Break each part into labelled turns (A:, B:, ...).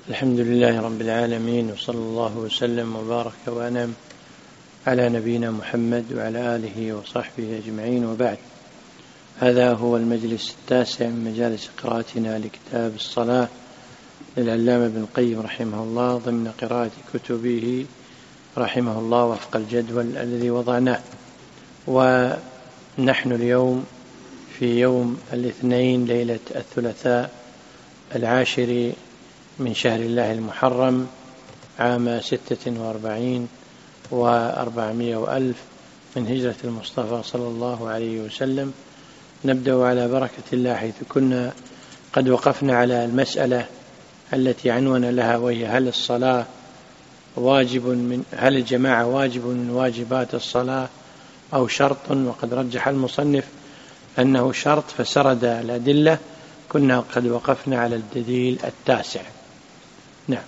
A: الحمد لله رب العالمين، وصلى الله وسلم وبارك وأنعم على نبينا محمد وعلى آله وصحبه أجمعين، وبعد. هذا هو المجلس التاسع من مجالس قراءتنا لكتاب الصلاة للعلامة ابن القيم رحمه الله ضمن قراءة كتبه رحمه الله وفق الجدول الذي وضعناه. ونحن اليوم في يوم الاثنين ليلة الثلاثاء 10 من شهر الله المحرم عام 46 و400 وألف من هجرة المصطفى صلى الله عليه وسلم. نبدأ على بركة الله حيث كنا قد وقفنا على المسألة التي عنون لها، وهي هل الجماعة واجب من واجبات الصلاة أو شرط؟ وقد رجح المصنف أنه شرط فسرد الأدلة. كنا قد وقفنا على الدليل التاسع. نعم.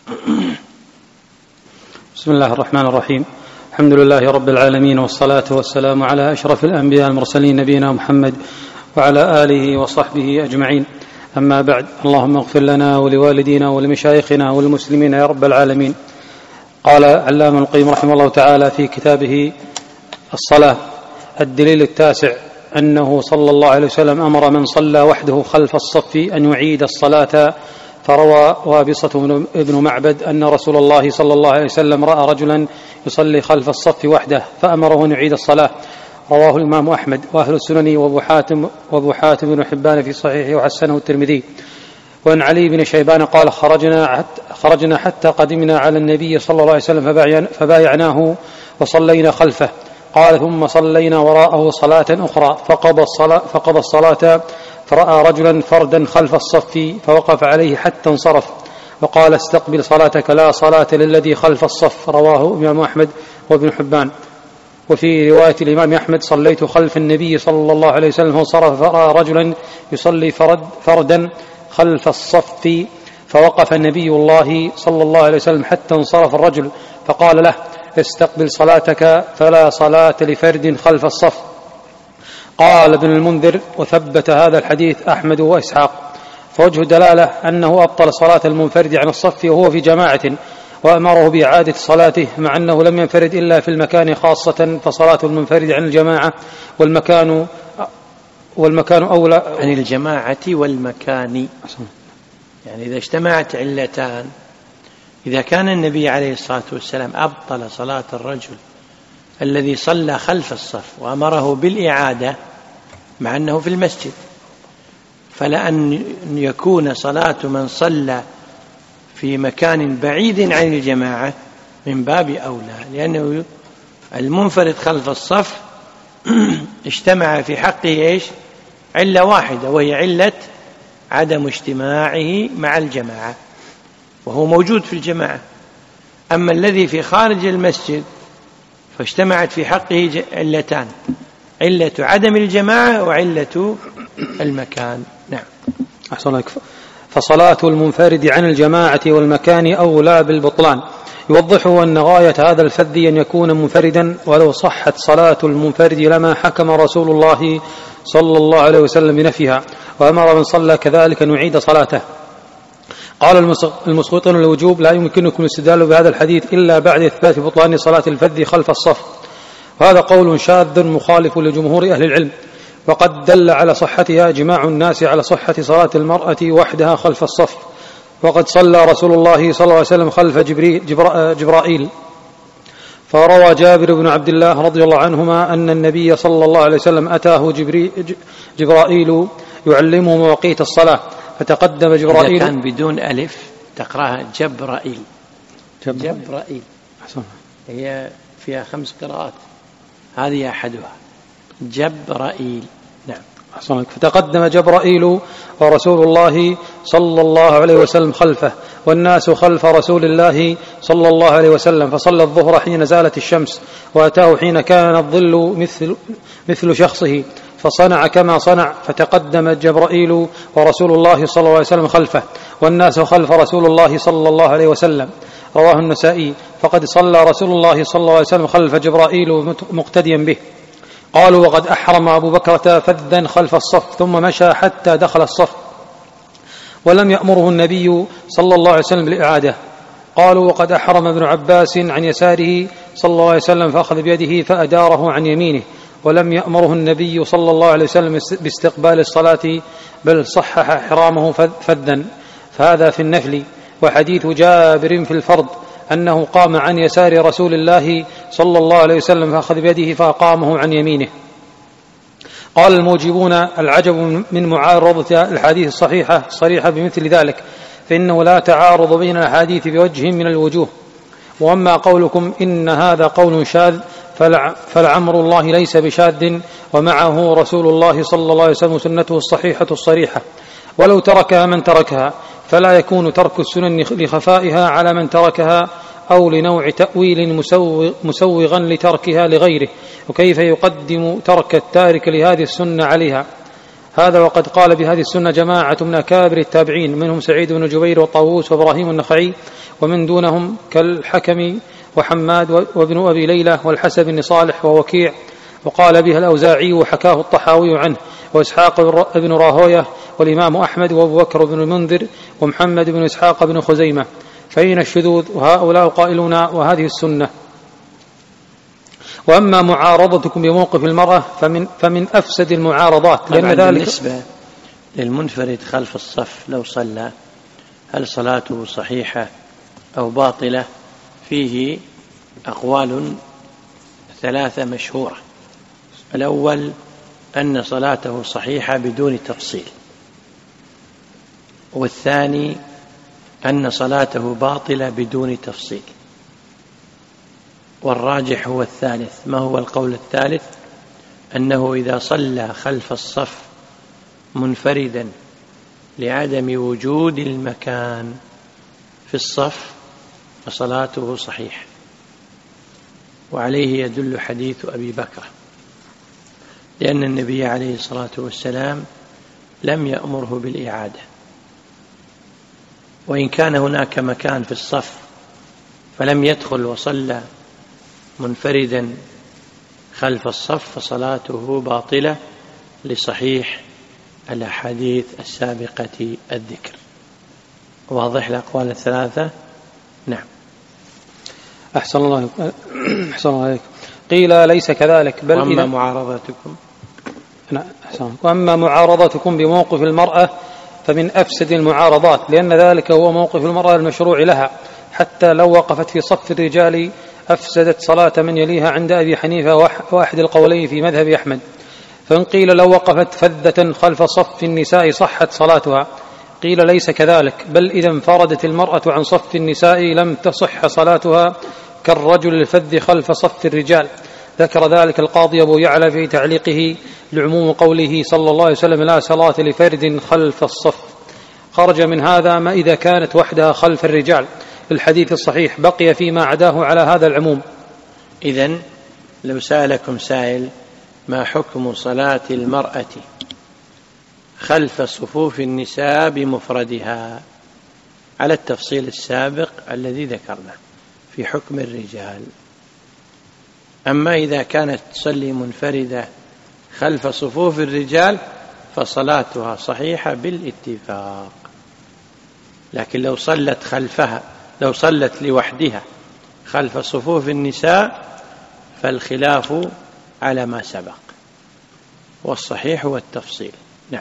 B: بسم الله الرحمن الرحيم. الحمد لله رب العالمين، والصلاة والسلام على أشرف الأنبياء المرسلين نبينا محمد وعلى آله وصحبه أجمعين. أما بعد، اللهم اغفر لنا ولوالدينا ولمشايخنا والمسلمين يا رب العالمين. قال علامة القيم رحمه الله تعالى في كتابه الصلاة: الدليل التاسع أنه صلى الله عليه وسلم أمر من صلى وحده خلف الصف أن يعيد الصلاة. فروى وابصة ابن معبد أن رسول الله صلى الله عليه وسلم رأى رجلا يصلي خلف الصف وحده فأمره أن يعيد الصلاة. رواه الإمام أحمد وأهل السنن وابو حاتم بن حبان في صحيحه وحسنه الترمذي. وعن علي بن شيبان قال: خرجنا حتى قدمنا على النبي صلى الله عليه وسلم فبايعناه وصلينا خلفه. قال: ثم صلينا وراءه صلاة أخرى فقضى الصلاة فرأى رجلا فردا خلف الصف فوقف عليه حتى انصرف وقال: استقبل صلاتك، لا صلاة للذي خلف الصف. رواه الإمام أحمد وابن حبان. وفي رواية الإمام أحمد: صليت خلف النبي صلى الله عليه وسلم فانصرف فرأى رجلا يصلي فردا خلف الصف فوقف النبي الله صلى الله عليه وسلم حتى انصرف الرجل فقال له: استقبل صلاتك، فلا صلاة لفرد خلف الصف. قال ابن المنذر: وثبت هذا الحديث أحمد وإسحاق. فوجه دلالة أنه أبطل صلاة المنفرد عن الصف وهو في جماعة، وأمره بإعادة صلاته، مع أنه لم ينفرد إلا في المكان خاصة، فصلاة المنفرد عن الجماعة والمكان أولى
A: عن الجماعة والمكان. يعني إذا اجتمعت علتان، إذا كان النبي عليه الصلاة والسلام أبطل صلاة الرجل الذي صلى خلف الصف وأمره بالإعادة مع أنه في المسجد، فلأن يكون صلاة من صلى في مكان بعيد عن الجماعة من باب أولى، لأنه المنفرد خلف الصف اجتمع في حقه علة واحدة، وهي علة عدم اجتماعه مع الجماعة، وهو موجود في الجماعة. أما الذي في خارج المسجد فاجتمعت في حقه علتان: علة عدم الجماعة وعلة المكان. نعم.
B: أحسن لك. فصلاة المنفرد عن الجماعة والمكان أولى بالبطلان. يوضحه أن غاية هذا الفذ أن يكون منفردا، ولو صحت صلاة المنفرد لما حكم رسول الله صلى الله عليه وسلم بنفيها، وأمر من صلى كذلك أن يعيد صلاته. قال المسقطون الوجوب: لا يمكنكم الاستدلال بهذا الحديث إلا بعد إثبات بطلان صلاة الفذ خلف الصف. وهذا قول شاذ مخالف لجمهور أهل العلم، وقد دل على صحتها إجماع الناس على صحة صلاة المرأة وحدها خلف الصف. وقد صلى رسول الله صلى الله عليه وسلم خلف جبرائيل. فروى جابر بن عبد الله رضي الله عنهما أن النبي صلى الله عليه وسلم أتاه جبرائيل يعلمه مواقيت الصلاة، فتقدم جبرائيل.
A: كان بدون ألف تقرأها جبرائيل. هي فيها 5 قراءات، هذه أحدها جبرائيل. نعم.
B: فتقدم جبرائيل ورسول الله صلى الله عليه وسلم خلفه، والناس خلف رسول الله صلى الله عليه وسلم. فصلى الظهر حين زالت الشمس، وأتاه حين كان الظل مثل شخصه، فصنع كما صنع. فتقدم جبرائيل ورسول الله صلى الله عليه وسلم خلفه، والناس خلف رسول الله صلى الله عليه وسلم. رواه النسائي. فقد صلى رسول الله صلى الله عليه وسلم خلف جبرائيل مقتديا به. قالوا: وقد أحرم أبو بكرة فذا خلف الصف، ثم مشى حتى دخل الصف. ولم يأمره النبي صلى الله عليه وسلم بالإعادة. قالوا: وقد أحرم ابن عباس عن يساره صلى الله عليه وسلم فأخذ بيده فأداره عن يمينه، ولم يأمره النبي صلى الله عليه وسلم باستقبال الصلاة، بل صحح إحرامه فذا، فهذا في النفل. وحديث جابر في الفرض أنه قام عن يسار رسول الله صلى الله عليه وسلم فأخذ بيده فأقامه عن يمينه. قال الموجبون: العجب من معارضة الحديث الصريحة بمثل ذلك، فإنه لا تعارض بين الأحاديث بوجه من الوجوه. وأما قولكم إن هذا قول شاذ فلعمر الله ليس بشاذ، ومعه رسول الله صلى الله عليه وسلم سنته الصحيحة الصريحة، ولو تركها من تركها فلا يكون ترك السنن لخفائها على من تركها أو لنوع تأويل مسوغا لتركها لغيره، وكيف يقدم ترك التارك لهذه السنة عليها. هذا وقد قال بهذه السنة جماعة من أكابر التابعين، منهم سعيد بن جبير وطاووس وإبراهيم النخعي، ومن دونهم كالحكم وحماد وابن أبي ليلى والحسن بن صالح ووكيع. وقال بها الأوزاعي وحكاه الطحاوي عنه، وإسحاق بن راهويه، والإمام أحمد، وأبو بكر بن المنذر، ومحمد بن إسحاق بن خزيمة. فإن الشذوذ، وهؤلاء قائلون وهذه السنة. وأما معارضتكم بموقف المرأة فمن أفسد المعارضات،
A: لأن ذلك بالنسبة للمنفرد خلف الصف لو صلى، هل صلاته صحيحة أو باطلة؟ فيه أقوال ثلاثة مشهورة. الأول أن صلاته صحيحة بدون تفصيل، والثاني أن صلاته باطلة بدون تفصيل، والراجح هو الثالث. ما هو القول الثالث؟ أنه إذا صلى خلف الصف منفردا لعدم وجود المكان في الصف فصلاته صحيحة، وعليه يدل حديث أبي بكر، لأن النبي عليه الصلاة والسلام لم يأمره بالإعادة، وإن كان هناك مكان في الصف فلم يدخل وصلى منفردا خلف الصف فصلاته باطلة لصحيح الأحاديث السابقة الذكر. واضح الأقوال الثلاثة؟ نعم.
B: أحسن الله عليك. قيل ليس كذلك، بل وأما معارضتكم بموقف المرأة فمن أفسد المعارضات، لأن ذلك هو موقف المرأة المشروع لها، حتى لو وقفت في صف الرجال أفسدت صلاة من يليها عند أبي حنيفة وأحد القولين في مذهب أحمد. فإن قيل لو وقفت فذة خلف صف النساء صحت صلاتها، قيل ليس كذلك، بل إذا انفردت المرأة عن صف النساء لم تصح صلاتها كالرجل الفذ خلف صف الرجال. ذكر ذلك القاضي أبو يعلى في تعليقه لعموم قوله صلى الله عليه وسلم: لا صلاة لفرد خلف الصف. خرج من هذا ما إذا كانت وحدها خلف الرجال. الحديث الصحيح بقي فيما عداه على هذا العموم.
A: إذن لو سألكم سائل: ما حكم صلاة المرأة خلف صفوف النساء بمفردها؟ على التفصيل السابق الذي ذكرنا في حكم الرجال. أما إذا كانت تصلي منفردة خلف صفوف الرجال فصلاتها صحيحة بالاتفاق، لكن لو صلت لوحدها خلف صفوف النساء فالخلاف على ما سبق، والصحيح هو التفصيل. نعم.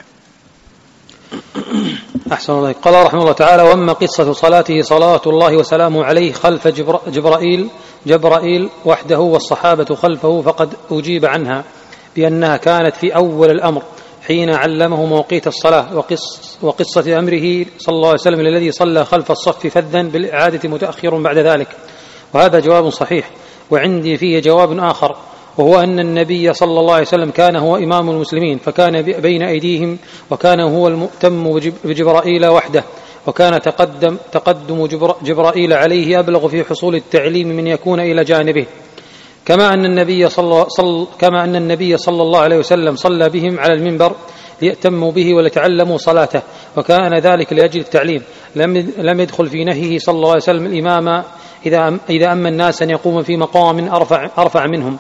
B: أحسن الله. قال رحمه الله تعالى: وأما قصة صلاته صلوات الله وسلامه عليه خلف جبرائيل وحده والصحابة خلفه فقد أجيب عنها بأنها كانت في أول الأمر حين علمه مواقيت الصلاة، وقصة أمره صلى الله عليه وسلم الذي صلى خلف الصف فذا بالإعادة متأخر بعد ذلك. وهذا جواب صحيح. وعندي فيه جواب آخر، وهو أن النبي صلى الله عليه وسلم كان هو إمام المسلمين، فكان بين أيديهم، وكان هو المؤتم بجبرائيل وحده، وكان تقدم جبرائيل عليه أبلغ في حصول التعليم من يكون إلى جانبه، كما أن النبي صلى الله عليه وسلم صلى بهم على المنبر ليأتموا به وليتعلموا صلاته، وكان ذلك لأجل التعليم. لم يدخل في نهيه صلى الله عليه وسلم الإمام إذا أما الناس أن يقوم في مقام أرفع منهم.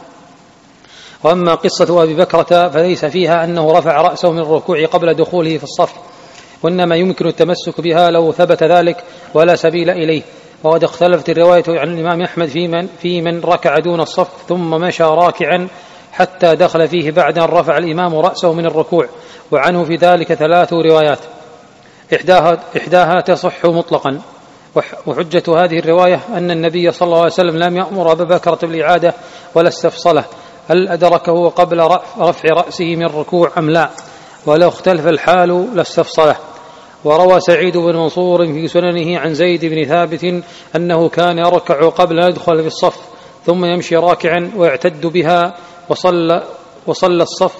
B: وأما قصة أبي بكرة فليس فيها أنه رفع رأسه من الركوع قبل دخوله في الصف، وإنما يمكن التمسك بها لو ثبت ذلك ولا سبيل إليه. وقد اختلفت الرواية عن الإمام أحمد في من ركع دون الصف ثم مشى راكعا حتى دخل فيه بعد أن رفع الإمام رأسه من الركوع، وعنه في ذلك 3 روايات، إحداها تصح مطلقا. وحجة هذه الرواية أن النبي صلى الله عليه وسلم لم يأمر أبا بكر بالإعادة ولا استفصله هل أدركه قبل رفع رأسه من الركوع أم لا، ولو اختلف الحال لاستفصله. وروى سعيد بن منصور في سننه عن زيد بن ثابت أنه كان يركع قبل أن يدخل في الصف ثم يمشي راكعا ويعتد بها وصل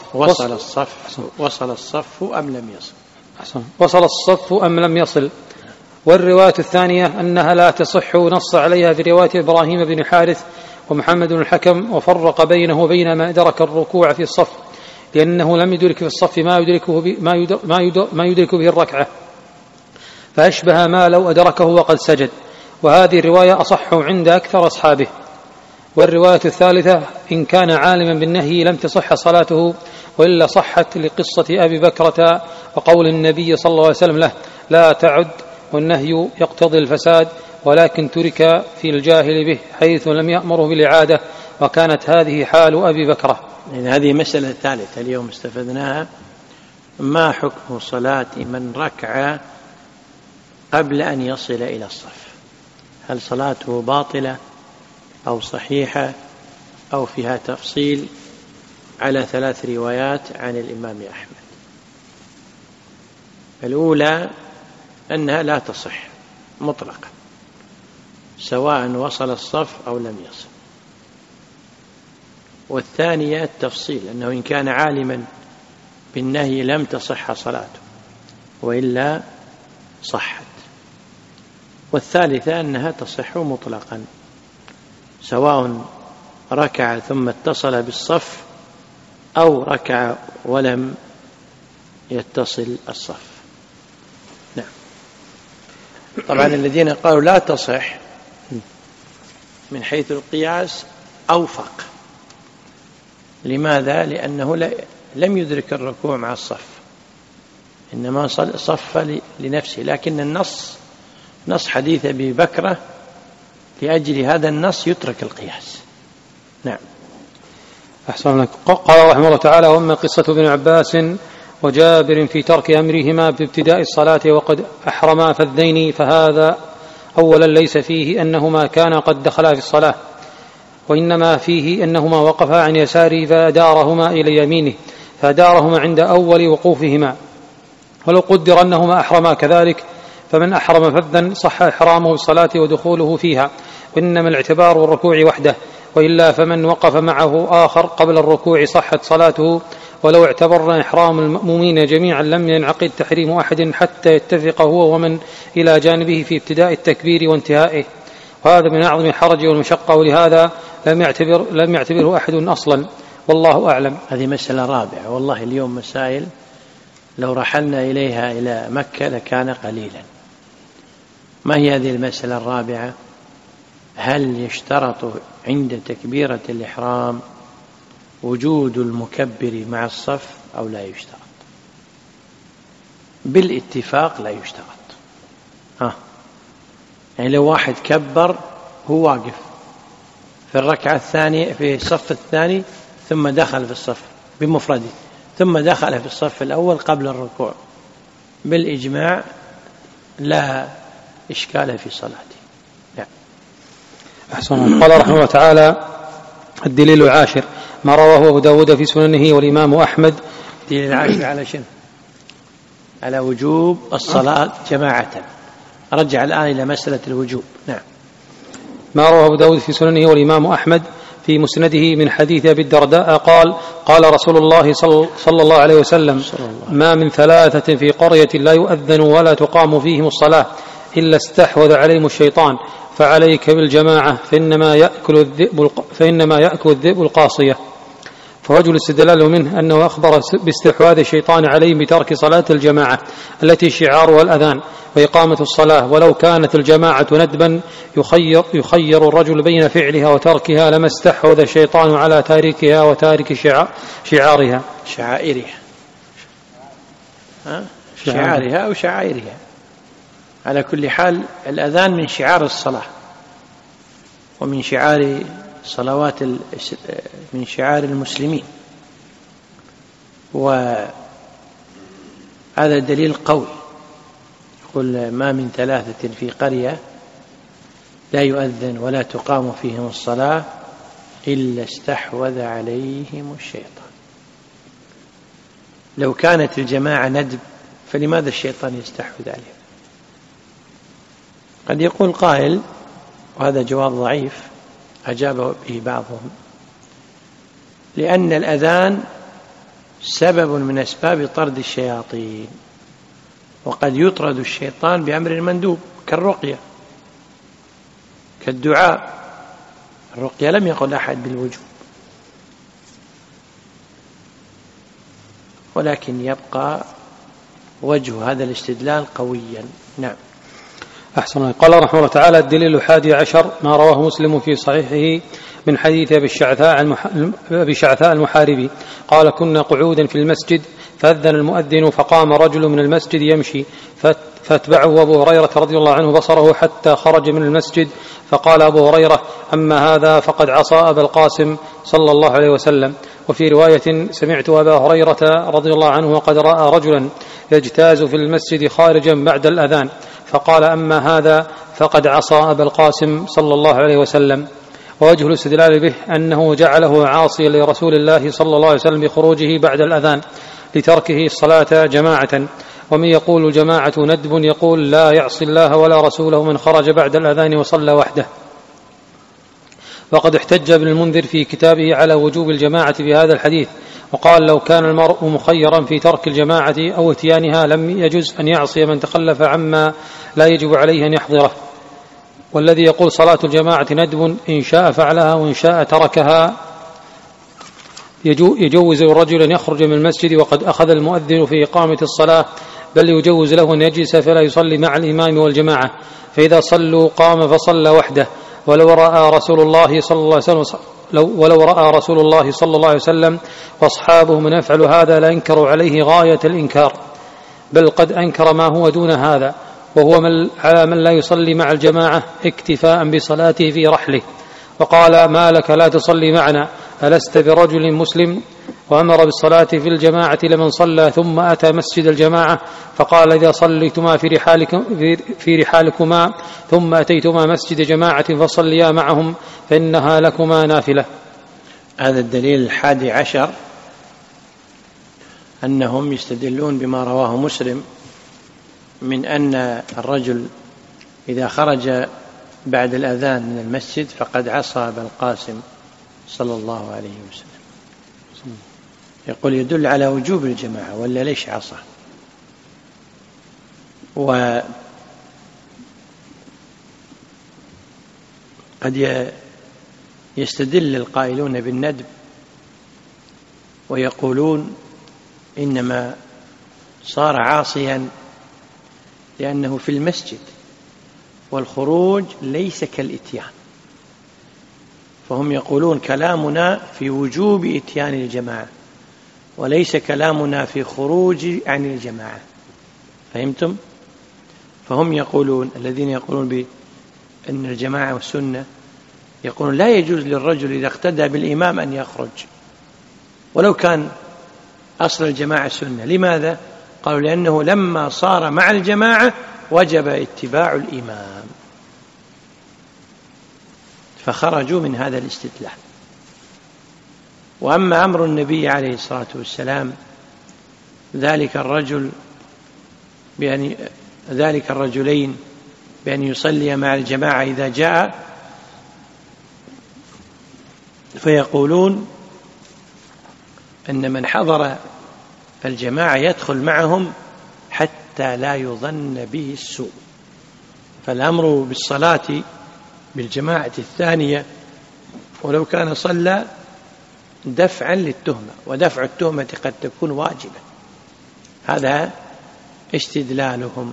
B: الصف أم لم يصل. والرواية الثانية أنها لا تصح، نص عليها في رواية إبراهيم بن حارث ومحمد بن الحكم، وفرق بينه وبين ما أدرك الركوع في الصف، لأنه لم يدرك في الصف ما يدرك به الركعة، فأشبه ما لو أدركه وقد سجد. وهذه الرواية أصح عند أكثر أصحابه. والرواية الثالثة إن كان عالما بالنهي لم تصح صلاته، وإلا صحت لقصة أبي بكرة وقول النبي صلى الله عليه وسلم له لا تعد، والنهي يقتضي الفساد، ولكن ترك في الجاهل به حيث لم يأمره بالإعادة، وكانت هذه حال أبي بكرة.
A: يعني هذه مسألة ثالثة اليوم استفدناها، ما حكم صلاة من ركع قبل أن يصل إلى الصف؟ هل صلاته باطلة أو صحيحة أو فيها تفصيل على 3 روايات عن الإمام أحمد. الأولى أنها لا تصح مطلقا سواء وصل الصف أو لم يصل. والثانية التفصيل، أنه إن كان عالما بالنهي لم تصح صلاته وإلا صحت. والثالثة أنها تصح مطلقا سواء ركع ثم اتصل بالصف أو ركع ولم يتصل الصف. نعم. طبعا الذين قالوا لا تصح من حيث القياس أوفق. لماذا؟ لأنه لم يدرك الركوع مع الصف، إنما صف لنفسه، لكن النص نص حديث أبي بكرة، لأجل هذا النص يترك القياس. نعم.
B: أحسن لك. قال رحمه الله تعالى: وأما قصة ابن عباس وجابر في ترك أمرهما بابتداء الصلاة وقد أحرما فذين، فهذا أولا ليس فيه أنهما كانا قد دخلا في الصلاة، وإنما فيه أنهما وقفا عن يساره فأدارهما إلى يمينه، فأدارهما عند أول وقوفهما. ولو قدر أنهما أحرما كذلك فمن أحرم فذا صح إحرامه بالصلاة ودخوله فيها، وإنما الاعتبار والركوع وحده، وإلا فمن وقف معه آخر قبل الركوع صحت صلاته. ولو اعتبرنا إحرام المأمومين جميعا لم ينعقد تحريم أحد حتى يتفق هو ومن إلى جانبه في ابتداء التكبير وانتهائه، وهذا من أعظم الحرج والمشقة، ولهذا لم يعتبره أحد أصلا، والله أعلم.
A: هذه مسألة رابعة، والله اليوم مسائل لو رحلنا إليها إلى مكة لكان قليلا. ما هي هذه المسألة الرابعة؟ هل يشترط عند تكبيرة الإحرام وجود المكبر مع الصف أو لا يشترط؟ بالاتفاق لا يشترط. يعني لو واحد كبر هو واقف في الركعة الثانية في الصف الثاني ثم دخل في الصف بمفرده ثم دخل في الصف الأول قبل الركوع، بالإجماع لا إشكال في صلاته. لا.
B: أحسن. قال رحمه الله تعالى: الدليل العاشر ما رواه أبو داود في سننه والإمام أحمد.
A: الدليل العاشر على شنو؟ على وجوب الصلاة جماعة. رجع الآن إلى مسألة الوجوب. نعم.
B: ما رواه أبو داود في سننه والإمام أحمد في مسنده من حديث أبي الدرداء قال رسول الله صلى الله عليه وسلم: ما من 3 في قرية لا يؤذن ولا تقام فيهم الصلاة إلا استحوذ عليهم الشيطان، فعليك بالجماعة فإنما يأكل الذئب القاصية. فوجه الاستدلال منه أنه أخبر باستحواذ الشيطان عليهم بترك صلاة الجماعة التي شعارها الأذان وإقامة الصلاة، ولو كانت الجماعة ندبا يخير الرجل بين فعلها وتركها لما استحوذ الشيطان على تاركها وتارك شعائرها.
A: شعارها أو شعائرها. على كل حال الأذان من شعار الصلاة ومن شعار صلوات من شعار المسلمين، وهذا دليل قوي. يقول ما من ثلاثة في قرية لا يؤذن ولا تقام فيهم الصلاة إلا استحوذ عليهم الشيطان. لو كانت الجماعة ندب فلماذا الشيطان يستحوذ عليهم؟ قد يقول قائل، وهذا جواب ضعيف أجاب به بعضهم، لأن الأذان سبب من أسباب طرد الشياطين، وقد يطرد الشيطان بأمر مندوب كالرقية كالدعاء. الرقية لم يقل أحد بالوجوب، ولكن يبقى وجه هذا الاستدلال قويا. نعم.
B: أحسن. قال رحمه الله تعالى: الدليل 11 ما رواه مسلم في صحيحه من حديث أبي شعثاء المحاربي قال: كنا قعودا في المسجد فأذن المؤذن فقام رجل من المسجد يمشي فاتبعه أبو هريرة رضي الله عنه بصره حتى خرج من المسجد، فقال أبو هريرة: أما هذا فقد عصى أبا القاسم صلى الله عليه وسلم. وفي رواية: سمعت أبا هريرة رضي الله عنه وقد رأى رجلا يجتاز في المسجد خارجا بعد الأذان، فقال: أما هذا فقد عصى أبا القاسم صلى الله عليه وسلم. ووجه الاستدلال به أنه جعله عاصيا لرسول الله صلى الله عليه وسلم بخروجه بعد الأذان لتركه الصلاة جماعة. ومن يقول الجماعة ندب يقول لا يعصي الله ولا رسوله من خرج بعد الأذان وصلى وحده. وقد احتج ابن المنذر في كتابه على وجوب الجماعة بهذا الحديث، وقال: لو كان المرء مخيرا في ترك الجماعة أو اتيانها لم يجوز أن يعصي من تخلف عما لا يجب عليه أن يحضره. والذي يقول صلاة الجماعة ندب إن شاء فعلها وإن شاء تركها يجوز الرجل أن يخرج من المسجد وقد أخذ المؤذن في إقامة الصلاة، بل يجوز له أن يجلس فلا يصلي مع الإمام والجماعة، فإذا صلوا قام فصلى وحده. ولو رأى رسول الله صلى الله عليه وسلم وأصحابه من يفعل هذا لأنكروا عليه غاية الإنكار، بل قد أنكر ما هو دون هذا، وهو على من لا يصلي مع الجماعة اكتفاء بصلاته في رحله. وقال: ما لك لا تصلي معنا ألست برجل مسلم؟ وأمر بالصلاة في الجماعة لمن صلى ثم أتى مسجد الجماعة، فقال: إذا صليتما في رحالكما ثم أتيتما مسجد جماعة فصليا معهم فإنها لكما نافلة.
A: هذا الدليل 11 أنهم يستدلون بما رواه مسلم من أن الرجل إذا خرج بعد الأذان من المسجد فقد عصى أبا القاسم صلى الله عليه وسلم. يقول يدل على وجوب الجماعة، ولا ليش عصى؟ وقد يستدل القائلون بالندب ويقولون إنما صار عاصيا لأنه في المسجد والخروج ليس كالإتيان، فهم يقولون كلامنا في وجوب إتيان الجماعة وليس كلامنا في خروج عن الجماعة. فهمتم؟ فهم يقولون الذين يقولون بأن الجماعة والسنة يقولون لا يجوز للرجل إذا اقتدى بالإمام أن يخرج ولو كان أصل الجماعة سنة. لماذا؟ قالوا لأنه لما صار مع الجماعة وجب اتباع الإمام، فخرجوا من هذا الاستدلال. وأما أمر النبي عليه الصلاة والسلام ذلك الرجلين بأن يصلي مع الجماعة إذا جاء، فيقولون أن من حضر الجماعة يدخل معهم حتى لا يظن به السوء، فالأمر بالصلاة بالجماعة الثانية ولو كان صلى دفعا للتهمة، ودفع التهمة قد تكون واجبة. هذا استدلالهم.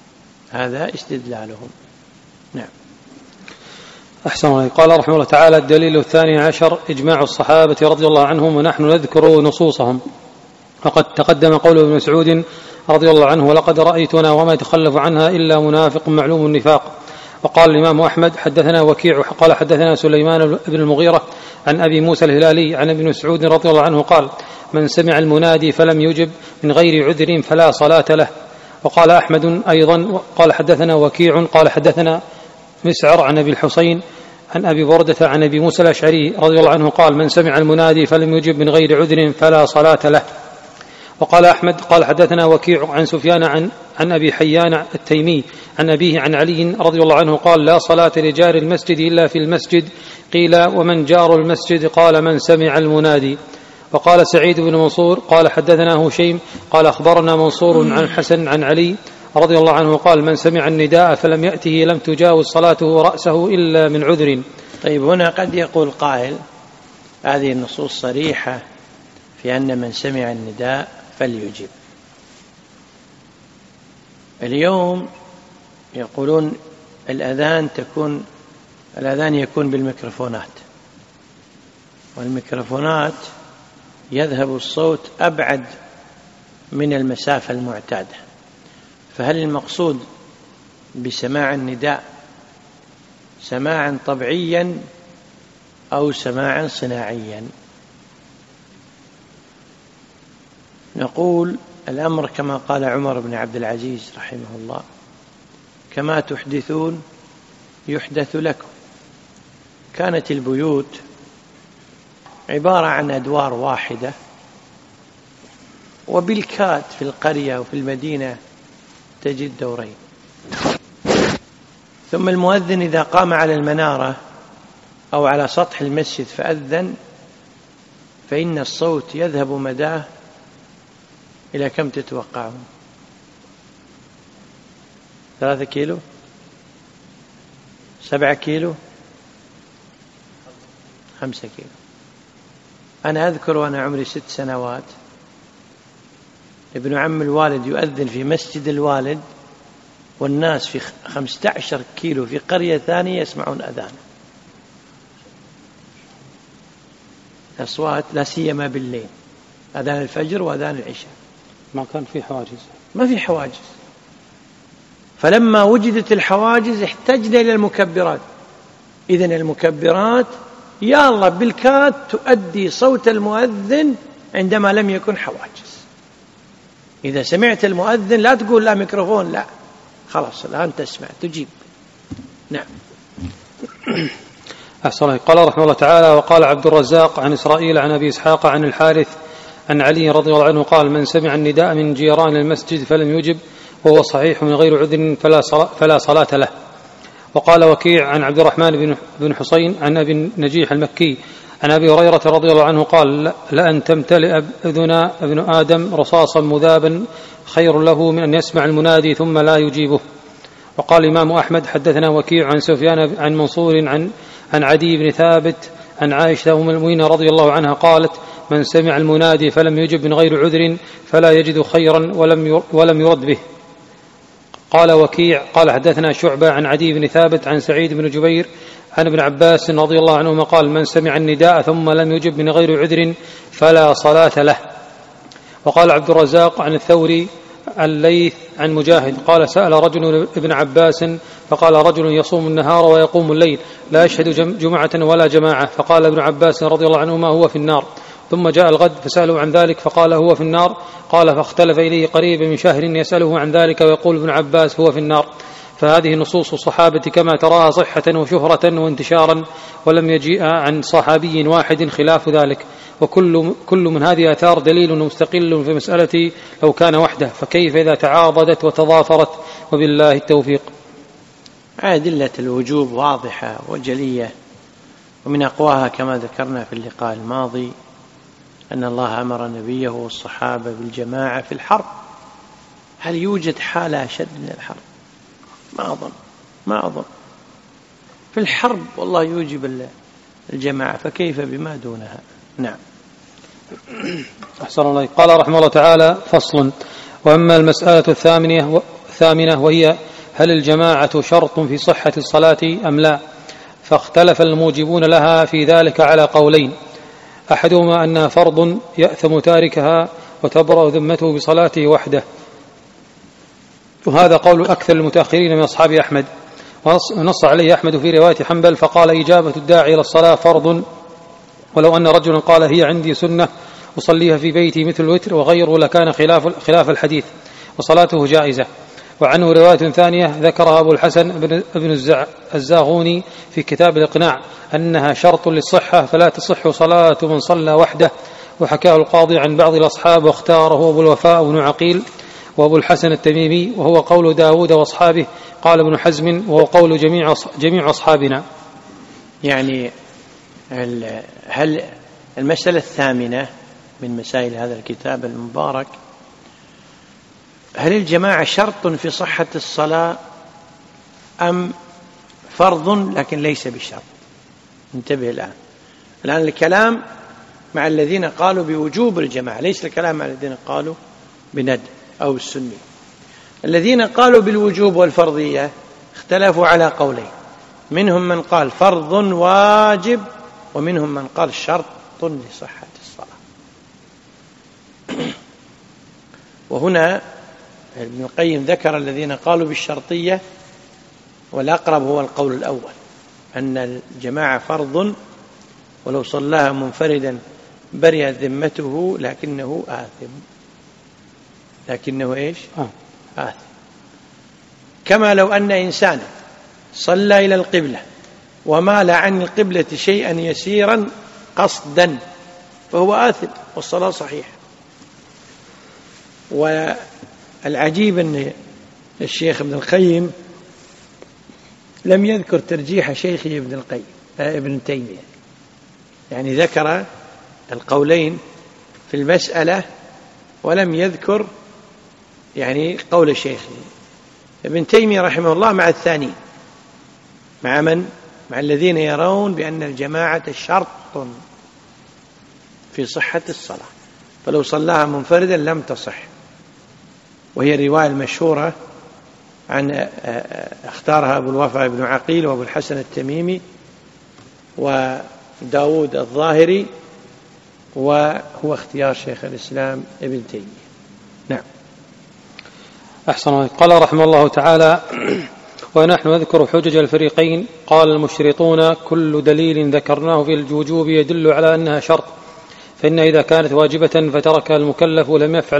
A: نعم.
B: أحسن الله. قال رحمه الله تعالى: الدليل 12 إجماع الصحابة رضي الله عنهم، ونحن نذكر نصوصهم. وقد تقدم قول ابن مسعود رضي الله عنه: ولقد رأيتنا وما يتخلف عنها إلا منافق معلوم النفاق. وقال الإمام أحمد: حدثنا وكيع قال حدثنا سليمان بن المغيرة عن أبي موسى الهلالي عن ابن مسعود رضي الله عنه قال: من سمع المنادي فلم يجب من غير عذر فلا صلاة له. وقال أحمد أيضا قال حدثنا وكيع قال حدثنا مسعر عن أبي الحسين عن أبي بردة عن أبي موسى الأشعري رضي الله عنه قال: من سمع المنادي فلم يجب من غير عذر فلا صلاة له. وقال أحمد قال حدثنا وكيع عن سفيان عن أبي حيان التيمي عن أبيه عن علي رضي الله عنه قال: لا صلاة لجار المسجد إلا في المسجد. قيل: ومن جار المسجد؟ قال: من سمع المنادي. وقال سعيد بن منصور قال حدثنا هشيم قال أخبرنا منصور عن الحسن عن علي رضي الله عنه قال: من سمع النداء فلم يأته لم تجاوز صلاته رأسه إلا من عذر.
A: طيب، هنا قد يقول قائل: هذه النصوص صريحة في أن من سمع النداء فليجب. اليوم يقولون الأذان يكون بالميكروفونات، والميكروفونات يذهب الصوت أبعد من المسافة المعتادة، فهل المقصود بسماع النداء سماعا طبيعيا أو سماعا صناعيا؟ نقول الأمر كما قال عمر بن عبد العزيز رحمه الله: كما تحدثون يحدث لكم. كانت البيوت عبارة عن أدوار واحدة، وبالكاد في القرية وفي المدينة تجد دورين. ثم المؤذن إذا قام على المنارة أو على سطح المسجد فأذن، فإن الصوت يذهب مداه إلى كم تتوقعون؟ 3 كيلو؟ 7 كيلو؟ 5 كيلو؟ أنا أذكر وأنا عمري 6 سنوات ابن عم الوالد يؤذن في مسجد الوالد، والناس في 15 كيلو في قرية ثانية يسمعون أذان. أصوات لا سيما بالليل، أذان الفجر وأذان العشاء.
B: ما كان في حواجز،
A: ما في حواجز. فلما وجدت الحواجز احتجنا إلى المكبرات. إذن المكبرات يا الله بالكاد تؤدي صوت المؤذن عندما لم يكن حواجز. إذا سمعت المؤذن لا تقول لا ميكروفون، لا، خلاص الآن تسمع تجيب. نعم.
B: أحسن. قال رحمه الله تعالى: وقال عبد الرزاق عن إسرائيل عن أبي إسحاق عن الحارث عن علي رضي الله عنه قال: من سمع النداء من جيران المسجد فلم يجب وهو صحيح من غير عذر فلا صلاة له. وقال وكيع عن عبد الرحمن بن حسين عن أبي النجيح المكي عن أبي هريرة رضي الله عنه قال: لأن تمتلئ أذنا ابن آدم رصاصا مذابا خير له من أن يسمع المنادي ثم لا يجيبه. وقال الإمام أحمد: حدثنا وكيع عن سفيان عن منصور عن عدي بن ثابت عن عائشة أم المؤمنين رضي الله عنها قالت: من سمع المنادي فلم يجب من غير عذر فلا يجد خيرا ولم يرد به. قال وكيع قال حدثنا شعبة عن عدي بن ثابت عن سعيد بن جبير عن ابن عباس رضي الله عنهما قال: من سمع النداء ثم لم يجب من غير عذر فلا صلاة له. وقال عبد الرزاق عن الثوري الليث عن مجاهد قال: سأل رجل ابن عباس فقال: رجل يصوم النهار ويقوم الليل لا يشهد جمعة ولا جماعة. فقال ابن عباس رضي الله عنهما: هو في النار. ثم جاء الغد فسأله عن ذلك فقال: هو في النار. قال: فاختلف إليه قريب من شهر يسأله عن ذلك ويقول ابن عباس: هو في النار. فهذه نصوص الصحابة كما تراها صحة وشهرة وانتشارا، ولم يجيء عن صحابي واحد خلاف ذلك. وكل من هذه آثار دليل مستقل في مسألة لو كان وحده، فكيف إذا تعاضدت وتضافرت؟ وبالله التوفيق.
A: أدلة الوجوب واضحة وجلية، ومن أقواها كما ذكرنا في اللقاء الماضي أن الله أمر نبيه والصحابة بالجماعة في الحرب. هل يوجد حالة أشد من الحرب؟ ما أظن. في الحرب والله يوجب الجماعة، فكيف بما دونها؟ نعم.
B: أحسن الله. قال رحمه الله تعالى: فصل. وأما المسألة الثامنة وهي: هل الجماعة شرط في صحة الصلاة أم لا؟ فاختلف الموجبون لها في ذلك على قولين: أحدهما أنها فرض يأثم تاركها وتبرأ ذمته بصلاته وحده، وهذا قول أكثر المتأخرين من أصحاب أحمد، ونص عليه أحمد في رواية حنبل فقال: إجابة الداعي إلى الصلاة فرض، ولو أن رجلا قال هي عندي سنة أصليها في بيتي مثل الوتر وغيره لكان خلاف الحديث وصلاته جائزة. وعنه رواية ثانية ذكرها أبو الحسن بن الزاغوني في كتاب الإقناع أنها شرط للصحة فلا تصح صلاة من صلى وحده، وحكاه القاضي عن بعض الأصحاب واختاره أبو الوفاء بن عقيل وأبو الحسن التميمي، وهو قول داود وأصحابه. قال ابن حزم: وهو قول جميع أصحابنا.
A: يعني هل المسألة الثامنة من مسائل هذا الكتاب المبارك: هل الجماعة شرط في صحة الصلاة أم فرض لكن ليس بشرط؟ انتبه الآن الكلام مع الذين قالوا بوجوب الجماعة، ليس الكلام مع الذين قالوا بند أو السني. الذين قالوا بالوجوب والفرضية اختلفوا على قولين، منهم من قال فرض واجب، ومنهم من قال شرط لصحة الصلاة. وهنا ابن القيم ذكر الذين قالوا بالشرطية، والأقرب هو القول الأول أن الجماعة فرض، ولو صلاها منفردا برئت ذمته لكنه آثم. آثم. كما لو أن إنسانا صلى إلى القبلة ومال عن القبلة شيئا يسيرا قصدا فهو آثم والصلاة صحيحة. والعجيب أن الشيخ ابن القيم لم يذكر ترجيح شيخه ابن تيمية، يعني ذكر القولين في المسألة ولم يذكر يعني قول الشيخ ابن تيمية رحمه الله مع الثاني، مع من؟ مع الذين يرون بأن الجماعة شرط في صحة الصلاة، فلو صلاها منفردا لم تصح. وهي الرواية المشهورة عن اختارها أبو الوفاء بن عقيل وأبو الحسن التميمي وداود الظاهري، وهو اختيار شيخ الإسلام ابن تيمية. نعم.
B: أحسن. قال رحمه الله تعالى: ونحن نذكر حجج الفريقين. قال المشرطون: كل دليل ذكرناه في الوجوب يدل على أنها شرط، فإن إذا كانت واجبة فتركها المكلف ولم يفعل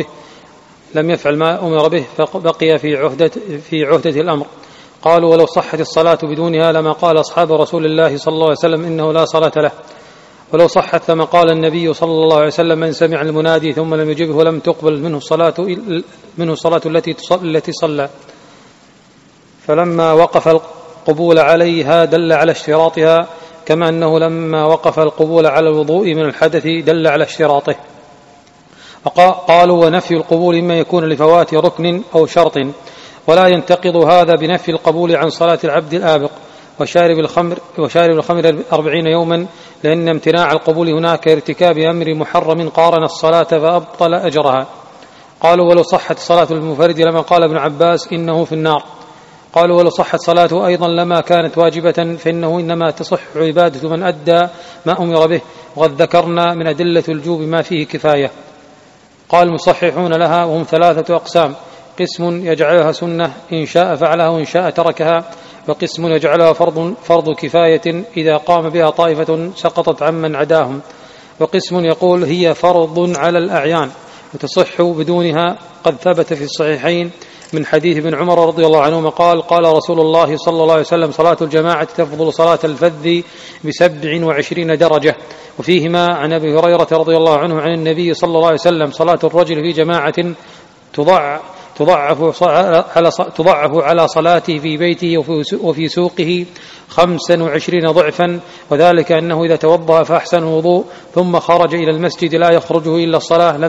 B: ما أمر به فبقي في عهدة الأمر. قالوا: ولو صحت الصلاة بدونها لما قال أصحاب رسول الله صلى الله عليه وسلم إنه لا صلاة له، ولو صحت لما قال النبي صلى الله عليه وسلم: من سمع المنادي ثم لم يجبه لم تقبل منه الصلاة التي صلى. فلما وقف القبول عليها دل على اشتراطها، كما أنه لما وقف القبول على الوضوء من الحدث دل على اشتراطه. قالوا: ونفي القبول إما يكون لفوات ركن أو شرط، ولا ينتقض هذا بنفي القبول عن صلاة العبد الآبق وشارب الخمر 40 يوما، لأن امتناع القبول هناك ارتكاب أمر محرم قارن الصلاة فأبطل أجرها. قالوا: ولو صحت صلاة المنفرد لما قال ابن عباس إنه في النار. قالوا: ولو صحت صلاته أيضا لما كانت واجبة، فإنه إنما تصح عبادة من أدى ما أمر به، وقد ذكرنا من أدلة الوجوب ما فيه كفاية. قال المصححون لها وهم 3 أقسام: قسم يجعلها سنة إن شاء فعلها وإن شاء تركها، وقسم يجعلها فرض كفاية إذا قام بها طائفة سقطت عمن عداهم، وقسم يقول هي فرض على الأعيان وتصح بدونها. قد ثبت في الصحيحين من حديث ابن عمر رضي الله عنهما قال: قال رسول الله صلى الله عليه وسلم: صلاة الجماعة تفضل صلاة الفذ ب27 درجة. وفيهما عن أبي هريرة رضي الله عنه عن النبي صلى الله عليه وسلم: صلاة الرجل في جماعة تضعف على صلاته في بيته وفي سوقه 25 ضعفا، وذلك أنه إذا توضأ فأحسن الوضوء ثم خرج إلى المسجد لا يخرجه إلا الصلاة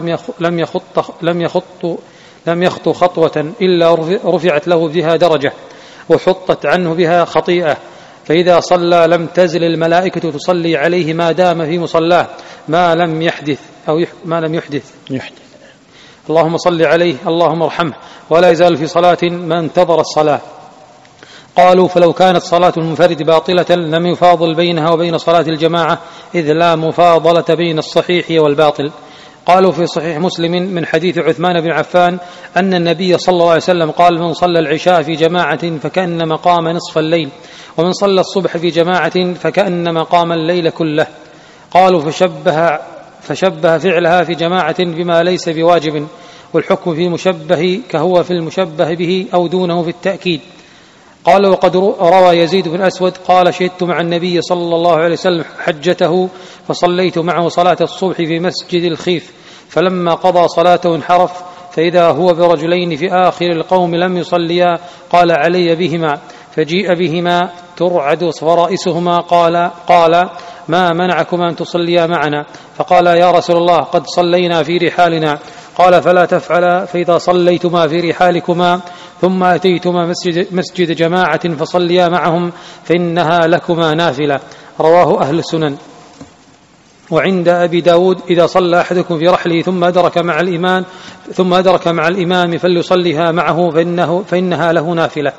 B: لم يخط خطوة إلا رفعت له بها درجة وحطت عنه بها خطيئة، فإذا صلى لم تزل الملائكة تصلي عليه ما دام في مصلاه ما لم يحدث. اللهم صل عليه اللهم ارحمه، ولا يزال في صلاة ما انتظر الصلاة. قالوا: فلو كانت صلاة المنفرد باطلة لم يفاضل بينها وبين صلاة الجماعة، إذ لا مفاضلة بين الصحيح والباطل. قالوا في صحيح مسلم من حديث عثمان بن عفان أن النبي صلى الله عليه وسلم قال: من صلى العشاء في جماعة فكأنما قام نصف الليل، ومن صلى الصبح في جماعة فكأنما قام الليل كله. قالوا فشبه فعلها في جماعة بما ليس بواجب، والحكم في المشبه كهو في المشبه به أو دونه في التأكيد. قال: وقد روى يزيد بن أسود قال: شهدت مع النبي صلى الله عليه وسلم حجته فصليت معه صلاة الصبح في مسجد الخيف، فلما قضى صلاته انحرف، فإذا هو برجلين في آخر القوم لم يصليا، قال: علي بهما، فجيء بهما ترعد فرائسهما، قال: ما منعكما أن تصليا معنا؟ فقال: يا رسول الله قد صلينا في رحالنا. قال: فلا تفعلا، فإذا صليتما في رحالكما ثم أتيتما مسجد جماعة فصليا معهم فإنها لكما نافلة. رواه أهل السنن. وعند أبي داود: إذا صلى أحدكم في رحله ثم أدرك مع الإمام فليصليها معه فإنها له نافلة.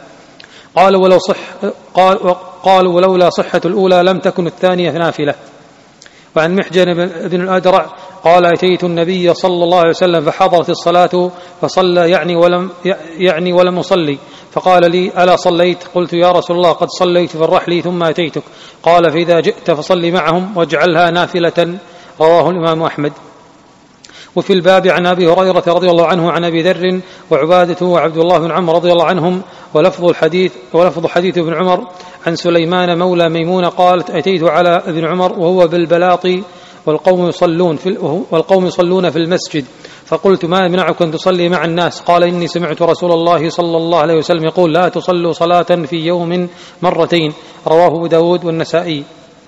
B: قالوا ولولا صحة الأولى لم تكن الثانية نافلة. وعن محجن بن الأدرع قال: أتيت النبي صلى الله عليه وسلم فحضرت الصلاة فصلى يعني ولم أصلي، فقال لي: ألا صليت؟ قلت: يا رسول الله قد صليت في الرحل ثم أتيتك. قال: فإذا جئت فصلي معهم واجعلها نافلة. رواه الإمام أحمد. وفي الباب عن أبي هريرة رضي الله عنه عن أبي ذر وعبادة وعبد الله بن عمرو رضي الله عنهم، ولفظ حديث ابن عمر عن سليمان مولى ميمونة قالت: أتيت على ابن عمر وهو بالبلاط والقوم يصلون في المسجد، فقلت: ما يمنعك أن تصلي مع الناس؟ قال: إني سمعت رسول الله صلى الله عليه وسلم يقول: لا تصلوا صلاة في يوم مرتين. رواه أبو داود والنسائي.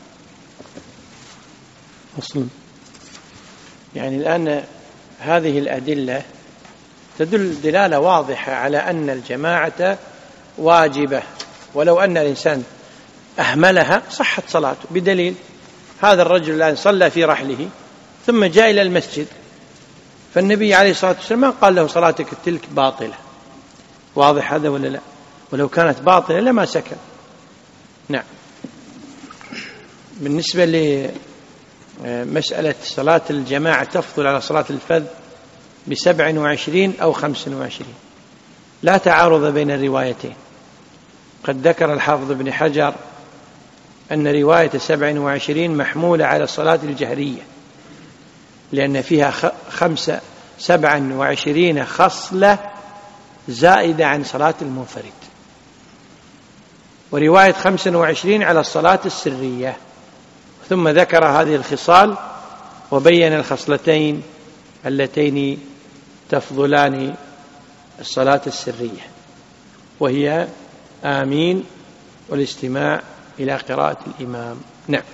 A: يعني الآن هذه الأدلة تدل دلالة واضحة على أن الجماعة واجبة، ولو أن الإنسان أهملها صحت صلاته، بدليل هذا الرجل الآن صلى في رحله ثم جاء إلى المسجد، فالنبي عليه الصلاة والسلام ما قال له: صلاتك تلك باطلة. واضح هذا ولا لا؟ ولو كانت باطلة لما سكن. نعم. بالنسبة لمسألة صلاة الجماعة تفضل على صلاة الفذ ب27 أو 25، لا تعارض بين الروايتين. قد ذكر الحافظ ابن حجر أن رواية 27 محمولة على الصلاة الجهرية، لأن فيها 27 خصلة زائدة عن صلاة المنفرد، ورواية 25 على الصلاة السرية. ثم ذكر هذه الخصال وبين الخصلتين اللتين تفضلان الصلاة السرية، وهي آمين والاستماع إلى قراءة الإمام. نعم.